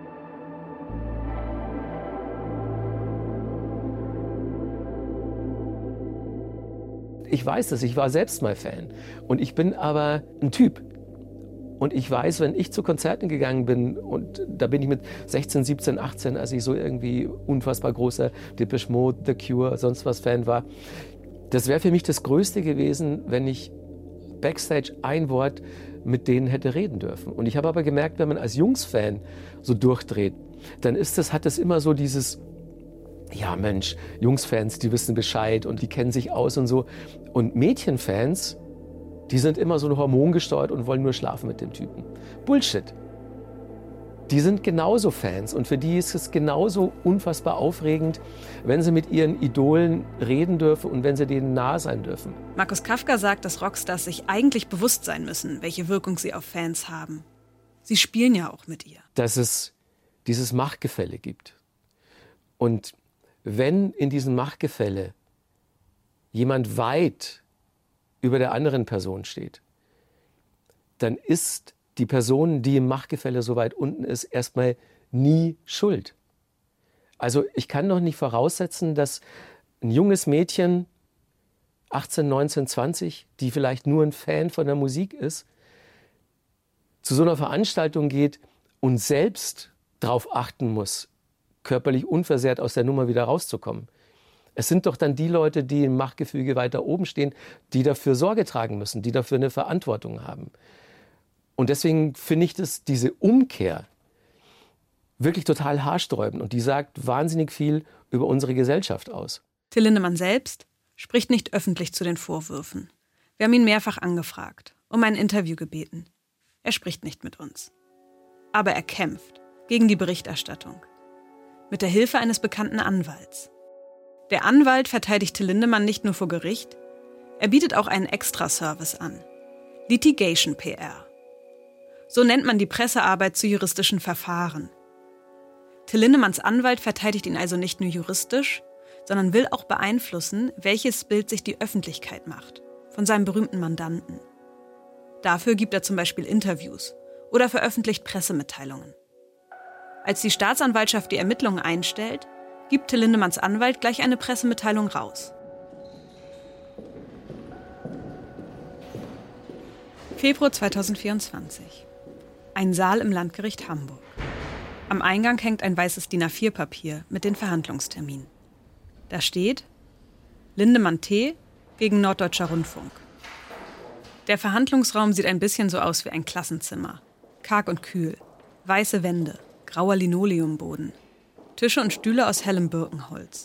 Ich weiß das, ich war selbst mal Fan. Und ich bin aber ein Typ. Und ich weiß, wenn ich zu Konzerten gegangen bin, und da bin ich mit sechzehn, siebzehn, achtzehn, als ich so irgendwie unfassbar großer Depeche Mode, The Cure, sonst was Fan war, das wäre für mich das Größte gewesen, wenn ich Backstage ein Wort mit denen hätte reden dürfen. Und ich habe aber gemerkt, wenn man als Jungs-Fan so durchdreht, dann ist das, hat das immer so dieses, ja Mensch, Jungsfans, die wissen Bescheid und die kennen sich aus und so. Und Mädchenfans, die sind immer so hormongesteuert und wollen nur schlafen mit dem Typen. Bullshit. Die sind genauso Fans und für die ist es genauso unfassbar aufregend, wenn sie mit ihren Idolen reden dürfen und wenn sie denen nahe sein dürfen. Markus Kafka sagt, dass Rockstars sich eigentlich bewusst sein müssen, welche Wirkung sie auf Fans haben. Sie spielen ja auch mit ihr. Dass es dieses Machtgefälle gibt. Und wenn in diesem Machtgefälle jemand weit über der anderen Person steht, dann ist die Person, die im Machtgefälle so weit unten ist, erstmal nie schuld. Also ich kann doch nicht voraussetzen, dass ein junges Mädchen, achtzehn, neunzehn, zwanzig, die vielleicht nur ein Fan von der Musik ist, zu so einer Veranstaltung geht und selbst darauf achten muss, körperlich unversehrt aus der Nummer wieder rauszukommen. Es sind doch dann die Leute, die im Machtgefüge weiter oben stehen, die dafür Sorge tragen müssen, die dafür eine Verantwortung haben. Und deswegen finde ich das, diese Umkehr wirklich total haarsträubend. Und die sagt wahnsinnig viel über unsere Gesellschaft aus. Till Lindemann selbst spricht nicht öffentlich zu den Vorwürfen. Wir haben ihn mehrfach angefragt, um ein Interview gebeten. Er spricht nicht mit uns. Aber er kämpft gegen die Berichterstattung. mit der Hilfe eines bekannten Anwalts. Der Anwalt verteidigt Till Lindemann nicht nur vor Gericht, er bietet auch einen Extraservice an: Litigation P R. So nennt man die Pressearbeit zu juristischen Verfahren. Till Lindemanns Anwalt verteidigt ihn also nicht nur juristisch, sondern will auch beeinflussen, welches Bild sich die Öffentlichkeit macht von seinem berühmten Mandanten. Dafür gibt er zum Beispiel Interviews oder veröffentlicht Pressemitteilungen. Als die Staatsanwaltschaft die Ermittlungen einstellt, gibt Till Lindemanns Anwalt gleich eine Pressemitteilung raus. Februar zweitausendvierundzwanzig. Ein Saal im Landgericht Hamburg. Am Eingang hängt ein weißes D I N A vier Papier mit den Verhandlungsterminen. Da steht: Lindemann T. gegen Norddeutscher Rundfunk. Der Verhandlungsraum sieht ein bisschen so aus wie ein Klassenzimmer. Karg und kühl, weiße Wände, grauer Linoleumboden, Tische und Stühle aus hellem Birkenholz.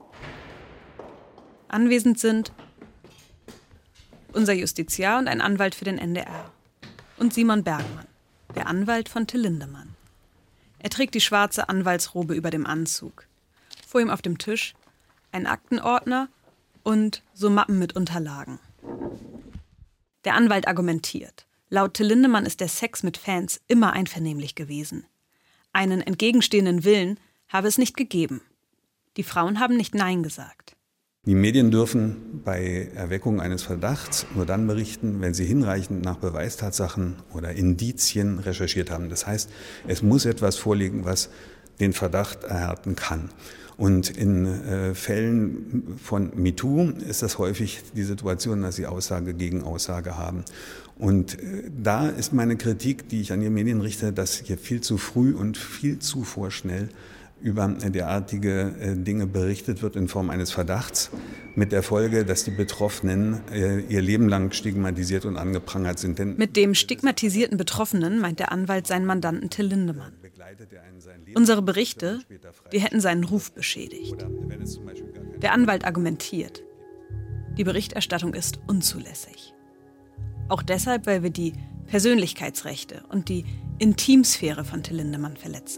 Anwesend sind unser Justiziar und ein Anwalt für den N D R und Simon Bergmann, der Anwalt von Till Lindemann. Er trägt die schwarze Anwaltsrobe über dem Anzug. Vor ihm auf dem Tisch ein Aktenordner und so Mappen mit Unterlagen. Der Anwalt argumentiert: Laut Till Lindemann ist der Sex mit Fans immer einvernehmlich gewesen. Einen entgegenstehenden Willen habe es nicht gegeben. Die Frauen haben nicht Nein gesagt. Die Medien dürfen bei Erweckung eines Verdachts nur dann berichten, wenn sie hinreichend nach Beweistatsachen oder Indizien recherchiert haben. Das heißt, es muss etwas vorliegen, was den Verdacht erhärten kann. Und in äh, Fällen von MeToo ist das häufig die Situation, dass sie Aussage gegen Aussage haben. Und äh, da ist meine Kritik, die ich an die Medien richte, dass hier viel zu früh und viel zu vorschnell über derartige äh, Dinge berichtet wird in Form eines Verdachts, mit der Folge, dass die Betroffenen äh, ihr Leben lang stigmatisiert und angeprangert sind. Denn mit dem stigmatisierten Betroffenen meint der Anwalt seinen Mandanten Till Lindemann. Unsere Berichte, die hätten seinen Ruf beschädigt. Der Anwalt argumentiert: Die Berichterstattung ist unzulässig. Auch deshalb, weil wir die Persönlichkeitsrechte und die Intimsphäre von Till Lindemann verletzen.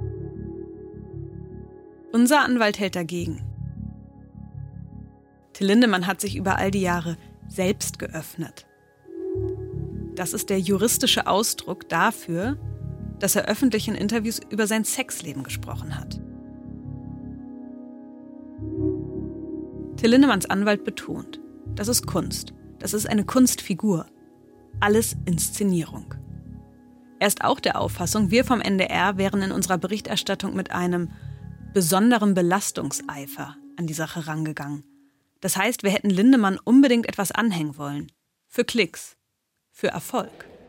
Unser Anwalt hält dagegen. Till Lindemann hat sich über all die Jahre selbst geöffnet. Das ist der juristische Ausdruck dafür, dass er öffentlich in Interviews über sein Sexleben gesprochen hat. Till Lindemanns Anwalt betont: Das ist Kunst. Das ist eine Kunstfigur. Alles Inszenierung. Er ist auch der Auffassung, wir vom N D R wären in unserer Berichterstattung mit einem besonderen Belastungseifer an die Sache rangegangen. Das heißt, wir hätten Lindemann unbedingt etwas anhängen wollen. Für Klicks. Für Erfolg.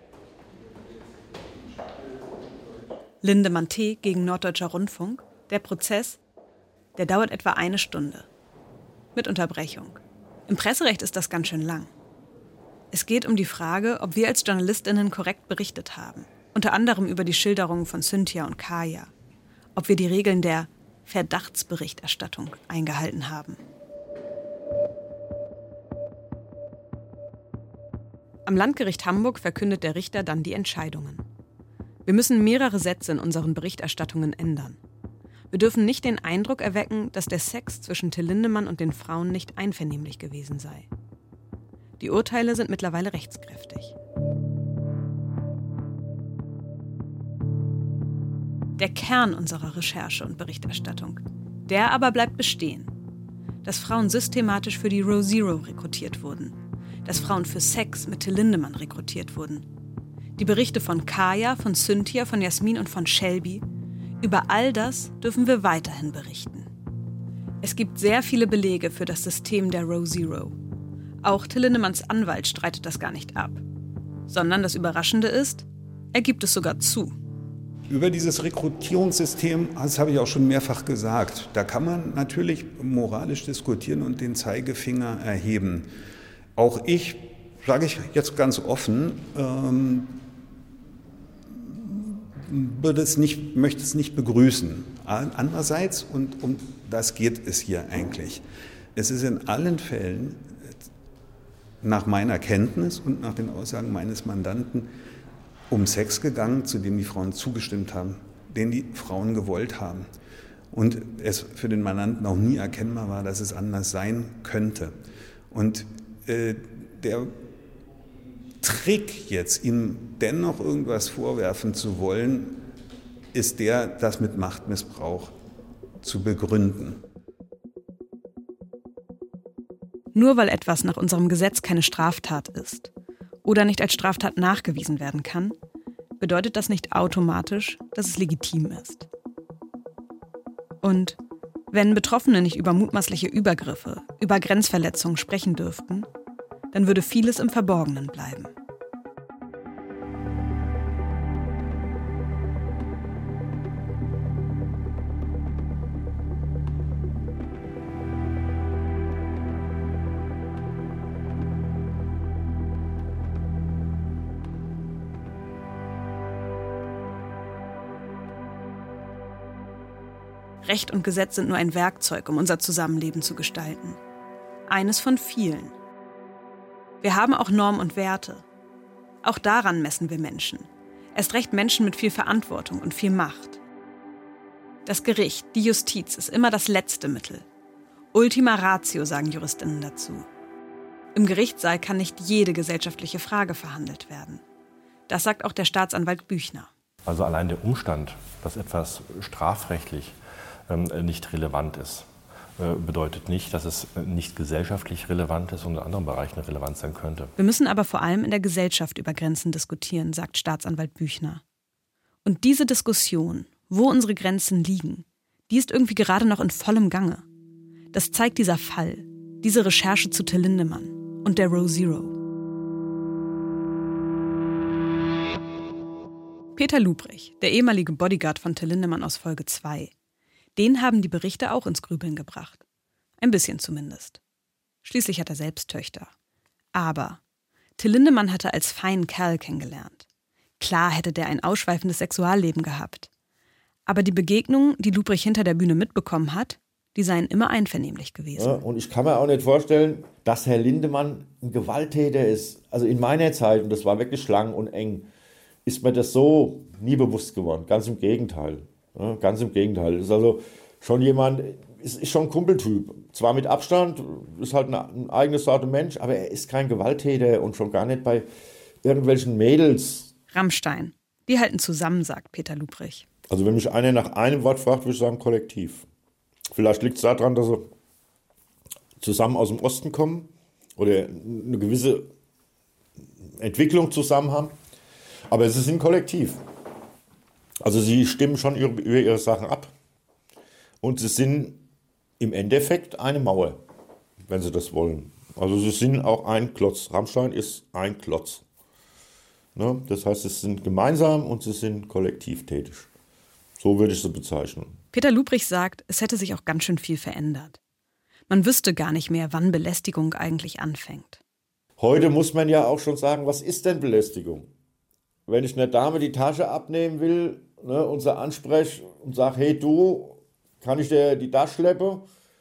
Lindemann T. gegen Norddeutscher Rundfunk. Der Prozess, der dauert etwa eine Stunde. Mit Unterbrechung. Im Presserecht ist das ganz schön lang. Es geht um die Frage, ob wir als JournalistInnen korrekt berichtet haben. Unter anderem über die Schilderungen von Cynthia und Kaya. Ob wir die Regeln der Verdachtsberichterstattung eingehalten haben. Am Landgericht Hamburg verkündet der Richter dann die Entscheidungen. Wir müssen mehrere Sätze in unseren Berichterstattungen ändern. Wir dürfen nicht den Eindruck erwecken, dass der Sex zwischen Till Lindemann und den Frauen nicht einvernehmlich gewesen sei. Die Urteile sind mittlerweile rechtskräftig. Der Kern unserer Recherche und Berichterstattung, der aber bleibt bestehen. Dass Frauen systematisch für die Row Zero rekrutiert wurden. Dass Frauen für Sex mit Till Lindemann rekrutiert wurden. Die Berichte von Kaya, von Cynthia, von Jasmin und von Shelby. Über all das dürfen wir weiterhin berichten. Es gibt sehr viele Belege für das System der Row Zero. Auch Till Lindemanns Anwalt streitet das gar nicht ab. Sondern das Überraschende ist, er gibt es sogar zu. Über dieses Rekrutierungssystem, das habe ich auch schon mehrfach gesagt, da kann man natürlich moralisch diskutieren und den Zeigefinger erheben. Auch ich, sage ich jetzt ganz offen, ähm, würde es nicht, möchte es nicht begrüßen. Andererseits, und um das geht es hier eigentlich, es ist in allen Fällen nach meiner Kenntnis und nach den Aussagen meines Mandanten um Sex gegangen, zu dem die Frauen zugestimmt haben, den die Frauen gewollt haben. und es für den Mandanten auch nie erkennbar war, dass es anders sein könnte. Und äh, der Trick jetzt, ihm dennoch irgendwas vorwerfen zu wollen, ist der, das mit Machtmissbrauch zu begründen. Nur weil etwas nach unserem Gesetz keine Straftat ist oder nicht als Straftat nachgewiesen werden kann, bedeutet das nicht automatisch, dass es legitim ist. Und wenn Betroffene nicht über mutmaßliche Übergriffe, über Grenzverletzungen sprechen dürften, dann würde vieles im Verborgenen bleiben. Recht und Gesetz sind nur ein Werkzeug, um unser Zusammenleben zu gestalten. Eines von vielen. Wir haben auch Normen und Werte. Auch daran messen wir Menschen. Erst recht Menschen mit viel Verantwortung und viel Macht. Das Gericht, die Justiz, ist immer das letzte Mittel. Ultima Ratio, sagen Juristinnen dazu. Im Gerichtssaal kann nicht jede gesellschaftliche Frage verhandelt werden. Das sagt auch der Staatsanwalt Büchner. Also allein der Umstand, dass etwas strafrechtlich nicht relevant ist, bedeutet nicht, dass es nicht gesellschaftlich relevant ist und in anderen Bereichen relevant sein könnte. Wir müssen aber vor allem in der Gesellschaft über Grenzen diskutieren, sagt Staatsanwalt Büchner. Und diese Diskussion, wo unsere Grenzen liegen, die ist irgendwie gerade noch in vollem Gange. Das zeigt dieser Fall, diese Recherche zu Till Lindemann und der Row Zero. Peter Lubrich, der ehemalige Bodyguard von Till Lindemann aus Folge zwei, den haben die Berichte auch ins Grübeln gebracht. Ein bisschen zumindest. Schließlich hat er selbst Töchter. Aber Till Lindemann hatte als feinen Kerl kennengelernt. Klar hätte der ein ausschweifendes Sexualleben gehabt. Aber die Begegnungen, die Lubrich hinter der Bühne mitbekommen hat, die seien immer einvernehmlich gewesen. Ja, und ich kann mir auch nicht vorstellen, dass Herr Lindemann ein Gewalttäter ist. Also in meiner Zeit, und das war wirklich lang und eng, ist mir das so nie bewusst geworden. Ganz im Gegenteil. Ja, ganz im Gegenteil. Ist also schon jemand, ist, ist schon ein Kumpeltyp. Zwar mit Abstand, ist halt ein, ein eigenes Sorte Mensch, aber er ist kein Gewalttäter und schon gar nicht bei irgendwelchen Mädels. Rammstein. Die halten zusammen, sagt Peter Lubrich. Also wenn mich einer nach einem Wort fragt, würde ich sagen kollektiv. Vielleicht liegt es daran, dass sie zusammen aus dem Osten kommen oder eine gewisse Entwicklung zusammen haben. Aber sie sind kollektiv. Also sie stimmen schon über ihre Sachen ab. Und sie sind im Endeffekt eine Mauer, wenn sie das wollen. Also sie sind auch ein Klotz. Rammstein ist ein Klotz. Ne? Das heißt, sie sind gemeinsam und sie sind kollektiv tätig. So würde ich sie bezeichnen. Peter Lubrich sagt, es hätte sich auch ganz schön viel verändert. Man wüsste gar nicht mehr, wann Belästigung eigentlich anfängt. Heute muss man ja auch schon sagen, was ist denn Belästigung? Wenn ich einer Dame die Tasche abnehmen will, ne, und sie anspreche und sage, hey du, kann ich dir die Tasche schleppen?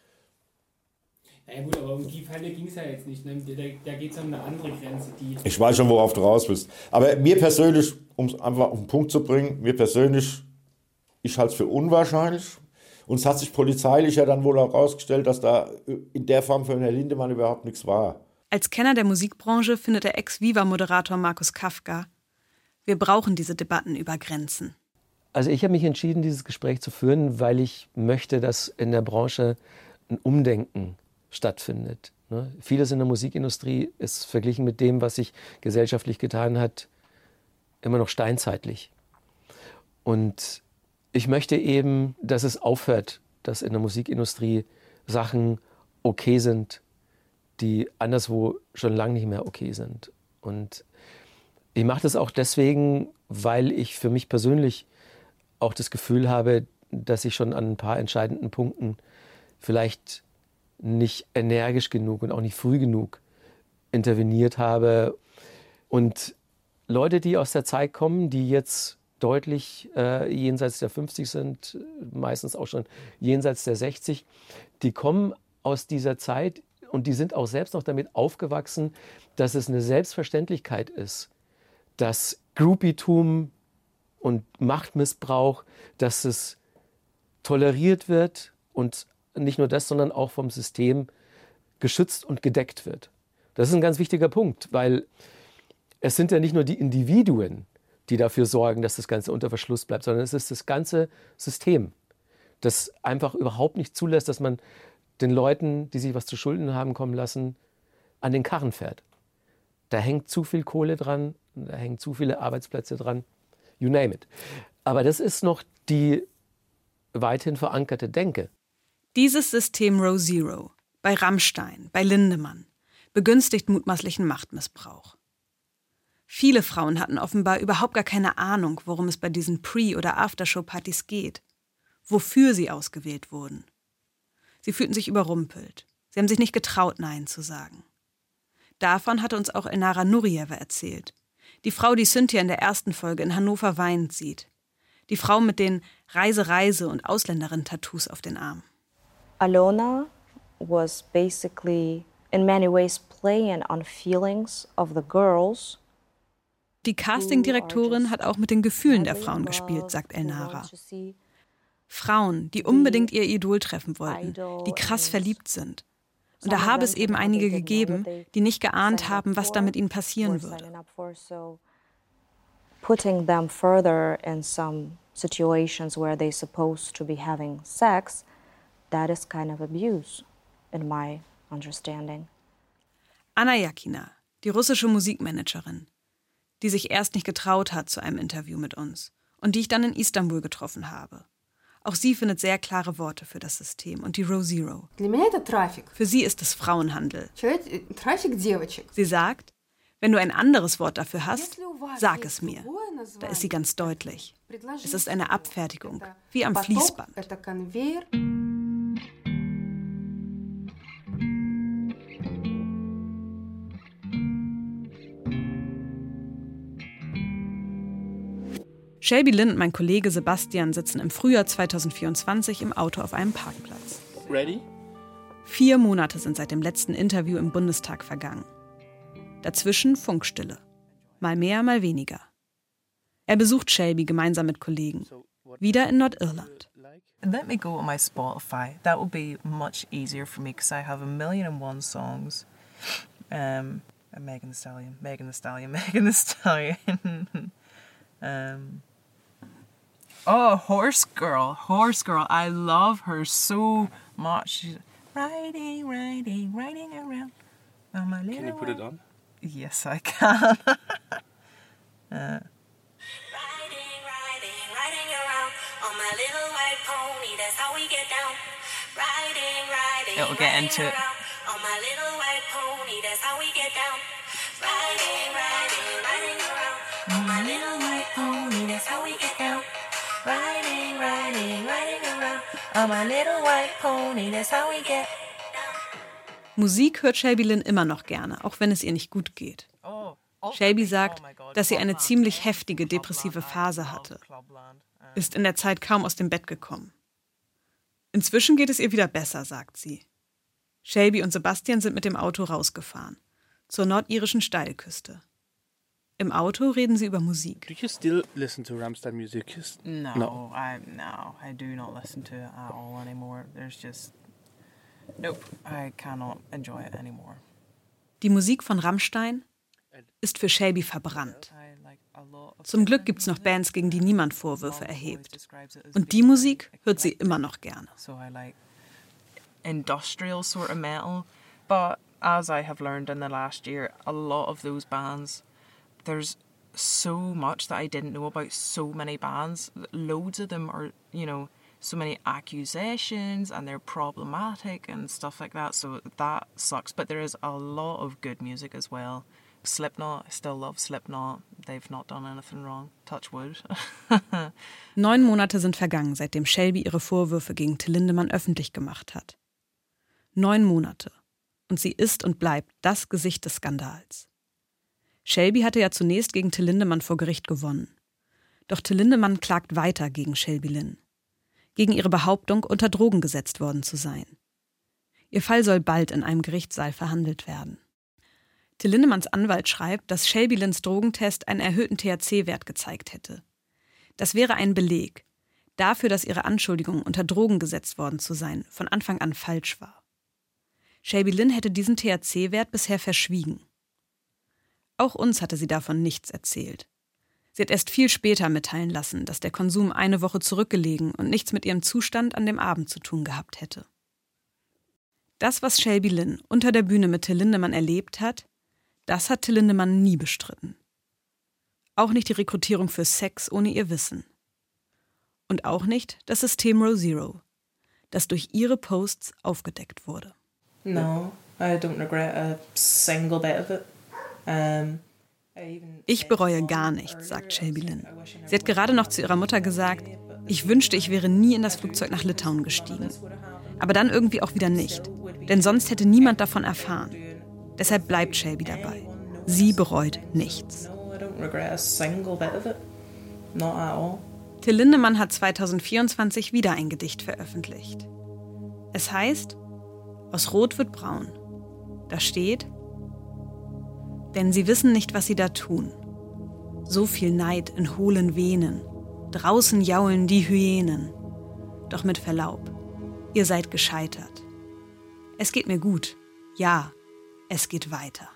Ja gut, aber um die Fälle ging es ja jetzt nicht. Ne? Da, da geht es um eine andere Grenze. Die ich weiß schon, worauf du raus bist. Aber mir persönlich, um es einfach auf den Punkt zu bringen, mir persönlich, ich halte es für unwahrscheinlich. Und es hat sich polizeilich ja dann wohl auch herausgestellt, dass da in der Form für Herrn Lindemann überhaupt nichts war. Als Kenner der Musikbranche findet der Ex-Viva-Moderator Markus Kafka, wir brauchen diese Debatten über Grenzen. Also ich habe mich entschieden, dieses Gespräch zu führen, weil ich möchte, dass in der Branche ein Umdenken stattfindet. Ne? Vieles in der Musikindustrie ist verglichen mit dem, was sich gesellschaftlich getan hat, immer noch steinzeitlich. Und ich möchte eben, dass es aufhört, dass in der Musikindustrie Sachen okay sind, die anderswo schon lange nicht mehr okay sind. Und ich mache das auch deswegen, weil ich für mich persönlich auch das Gefühl habe, dass ich schon an ein paar entscheidenden Punkten vielleicht nicht energisch genug und auch nicht früh genug interveniert habe. Und Leute, die aus der Zeit kommen, die jetzt deutlich äh, jenseits der fünfzig sind, meistens auch schon jenseits der sechzig, die kommen aus dieser Zeit und die sind auch selbst noch damit aufgewachsen, dass es eine Selbstverständlichkeit ist, dass Groupietum und Machtmissbrauch, dass es toleriert wird und nicht nur das, sondern auch vom System geschützt und gedeckt wird. Das ist ein ganz wichtiger Punkt, weil es sind ja nicht nur die Individuen, die dafür sorgen, dass das Ganze unter Verschluss bleibt, sondern es ist das ganze System, das einfach überhaupt nicht zulässt, dass man den Leuten, die sich was zu Schulden haben kommen lassen, an den Karren fährt. Da hängt zu viel Kohle dran, da hängen zu viele Arbeitsplätze dran, you name it. Aber das ist noch die weithin verankerte Denke. Dieses System Row Zero, bei Rammstein, bei Lindemann, begünstigt mutmaßlichen Machtmissbrauch. Viele Frauen hatten offenbar überhaupt gar keine Ahnung, worum es bei diesen Pre- oder Aftershow-Partys geht, wofür sie ausgewählt wurden. Sie fühlten sich überrumpelt. Sie haben sich nicht getraut, Nein zu sagen. Davon hatte uns auch Elnara Nurijeva erzählt. Die Frau, die Cynthia in der ersten Folge in Hannover weinend sieht. Die Frau mit den Reise, Reise und Ausländerin-Tattoos auf den Armen. Alona was basically in many ways playing on feelings of the girls. Die Castingdirektorin hat auch mit den Gefühlen der Frauen gespielt, sagt Elnara. Frauen, die unbedingt ihr Idol treffen wollten, die krass verliebt sind. Und da habe es eben einige gegeben, die nicht geahnt haben, was da mit ihnen passieren würde. Putting them further in some situations where they're supposed to be having sex, that is kind of abuse, in my understanding. Anna Yakina, die russische Musikmanagerin, die sich erst nicht getraut hat zu einem Interview mit uns und die ich dann in Istanbul getroffen habe. Auch sie findet sehr klare Worte für das System und die Row Zero. Für sie ist es Frauenhandel. Sie sagt, wenn du ein anderes Wort dafür hast, sag es mir. Da ist sie ganz deutlich. Es ist eine Abfertigung, wie am Fließband. Shelby Lynn und mein Kollege Sebastian sitzen im Frühjahr zweitausendvierundzwanzig im Auto auf einem Parkplatz. Ready? Vier Monate sind seit dem letzten Interview im Bundestag vergangen. Dazwischen Funkstille. Mal mehr, mal weniger. Er besucht Shelby gemeinsam mit Kollegen. Wieder in Nordirland. Let me go on my Spotify. That will be much easier for me because I have a million and one songs. Um, Megan Thee Stallion, Megan Thee Stallion, Megan Thee Stallion. um, oh, Horse Girl, Horse Girl. I love her so much. She's riding, riding, riding around. On my little Can you put it on? Yes, I can. uh, It'll get into it. On my little white pony, that's how we get down. Riding, riding, riding around. On my little white pony, that's how we get down. Riding, riding, riding around. On my little white pony, that's how we get. Musik hört Shelby Lynn immer noch gerne, auch wenn es ihr nicht gut geht. Shelby sagt, dass sie eine ziemlich heftige depressive Phase hatte. Ist in der Zeit kaum aus dem Bett gekommen. Inzwischen geht es ihr wieder besser, sagt sie. Shelby und Sebastian sind mit dem Auto rausgefahren, zur nordirischen Steilküste. Im Auto reden sie über Musik. Do you still listen to Rammstein music? No, no. I no, I do not listen to it at all anymore. There's just nope, I cannot enjoy it anymore. Die Musik von Rammstein ist für Shelby verbrannt. Zum Glück gibt's noch Bands, gegen die niemand Vorwürfe erhebt. Und die Musik hört sie immer noch gerne. So I like industrial sort of metal, but as I have learned in the last year, a lot of those bands, there's so much that I didn't know about so many bands. Loads of them are, you know, so many accusations and they're problematic and stuff like that, so that sucks. But there is a lot of good music as well. Slipknot, I still love Slipknot. They've not done anything wrong. Touch wood. Neun Monate sind vergangen, seitdem Shelby ihre Vorwürfe gegen Till Lindemann öffentlich gemacht hat. Neun Monate. Und sie ist und bleibt das Gesicht des Skandals. Shelby hatte ja zunächst gegen Till Lindemann vor Gericht gewonnen. Doch Till Lindemann klagt weiter gegen Shelby Lynn. Gegen ihre Behauptung, unter Drogen gesetzt worden zu sein. Ihr Fall soll bald in einem Gerichtssaal verhandelt werden. Till Lindemanns Anwalt schreibt, dass Shelby Lynns Drogentest einen erhöhten T H C-Wert gezeigt hätte. Das wäre ein Beleg. dafür, dass ihre Anschuldigung, unter Drogen gesetzt worden zu sein, von Anfang an falsch war. Shelby Lynn hätte diesen T H C-Wert bisher verschwiegen. Auch uns hatte sie davon nichts erzählt. Sie hat erst viel später mitteilen lassen, dass der Konsum eine Woche zurückgelegen und nichts mit ihrem Zustand an dem Abend zu tun gehabt hätte. Das, was Shelby Lynn unter der Bühne mit Till Lindemann erlebt hat, das hat Till Lindemann nie bestritten. Auch nicht die Rekrutierung für Sex ohne ihr Wissen. Und auch nicht das System Row Zero, das durch ihre Posts aufgedeckt wurde. No, I don't regret a single bit of it. Um Ich bereue gar nichts, sagt Shelby Lynn. Sie hat gerade noch zu ihrer Mutter gesagt, ich wünschte, ich wäre nie in das Flugzeug nach Litauen gestiegen. Aber dann irgendwie auch wieder nicht, denn sonst hätte niemand davon erfahren. Deshalb bleibt Shelby dabei. Sie bereut nichts. Till Lindemann hat zweitausendvierundzwanzig wieder ein Gedicht veröffentlicht. Es heißt, aus Rot wird braun. Da steht, denn sie wissen nicht, was sie da tun. So viel Neid in hohlen Venen. Draußen jaulen die Hyänen. Doch mit Verlaub, ihr seid gescheitert. Es geht mir gut. Ja, es geht weiter.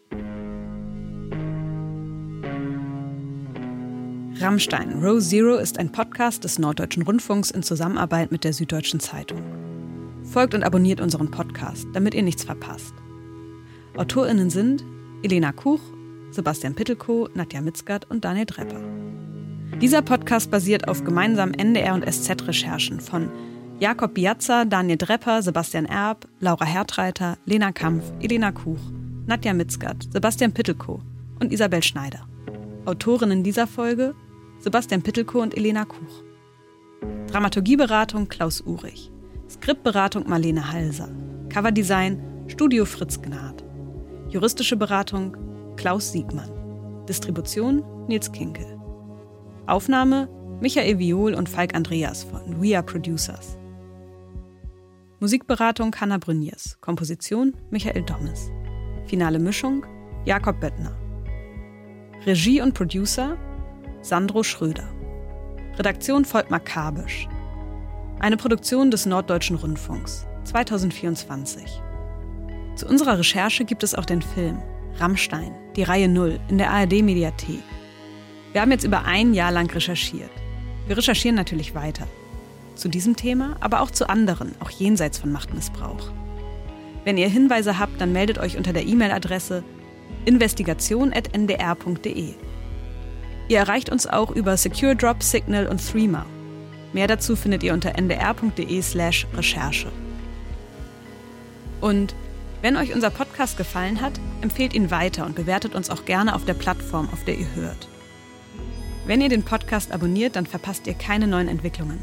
Rammstein, Row Zero ist ein Podcast des Norddeutschen Rundfunks in Zusammenarbeit mit der Süddeutschen Zeitung. Folgt und abonniert unseren Podcast, damit ihr nichts verpasst. AutorInnen sind Elena Kuch, Sebastian Pittelkow, Nadja Mitzgert und Daniel Drepper. Dieser Podcast basiert auf gemeinsamen N D R- und S Z-Recherchen von Jakob Biazza, Daniel Drepper, Sebastian Erb, Laura Hertreiter, Lena Kampf, Elena Kuch, Nadja Mitzgert, Sebastian Pittelkow und Isabel Schneider. Autorinnen dieser Folge Sebastian Pittelkow und Elena Kuch. Dramaturgieberatung Klaus Uhrig. Skriptberatung Marlene Halser. Coverdesign Studio Fritz Gnad. Juristische Beratung Klaus Siegmann. Distribution Nils Kinkel. Aufnahme Michael Viol und Falk Andreas von We Are Producers. Musikberatung Hanna Brünjes. Komposition Michael Dommes. Finale Mischung Jakob Böttner. Regie und Producer Sandro Schröder. Redaktion Volkmar Kabisch. Eine Produktion des Norddeutschen Rundfunks zweitausendvierundzwanzig. Zu unserer Recherche gibt es auch den Film Rammstein, die Reihe Null in der A R D-Mediathek. Wir haben jetzt über ein Jahr lang recherchiert. Wir recherchieren natürlich weiter. Zu diesem Thema, aber auch zu anderen, auch jenseits von Machtmissbrauch. Wenn ihr Hinweise habt, dann meldet euch unter der E-Mail-Adresse investigation at n d r punkt d e. Ihr erreicht uns auch über Secure Drop, Signal und Threema. Mehr dazu findet ihr unter n d r punkt d e slash recherche. Und wenn euch unser Podcast gefallen hat, empfehlt ihn weiter und bewertet uns auch gerne auf der Plattform, auf der ihr hört. Wenn ihr den Podcast abonniert, dann verpasst ihr keine neuen Entwicklungen.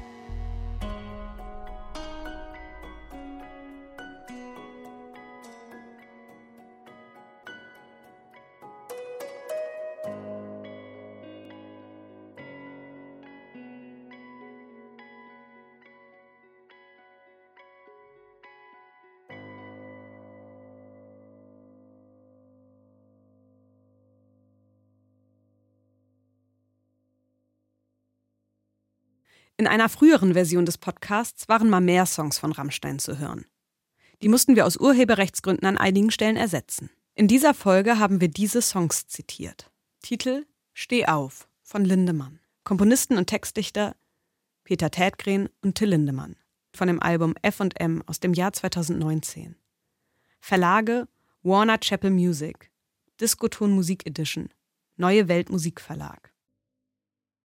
In einer früheren Version des Podcasts waren mal mehr Songs von Rammstein zu hören. Die mussten wir aus Urheberrechtsgründen an einigen Stellen ersetzen. In dieser Folge haben wir diese Songs zitiert. Titel Steh auf von Lindemann. Komponisten und Textdichter Peter Tätgren und Till Lindemann. Von dem Album F und M aus dem Jahr zweitausendneunzehn. Verlage Warner Chappell Music. Diskoton Musik Edition. Neue Welt Musikverlag.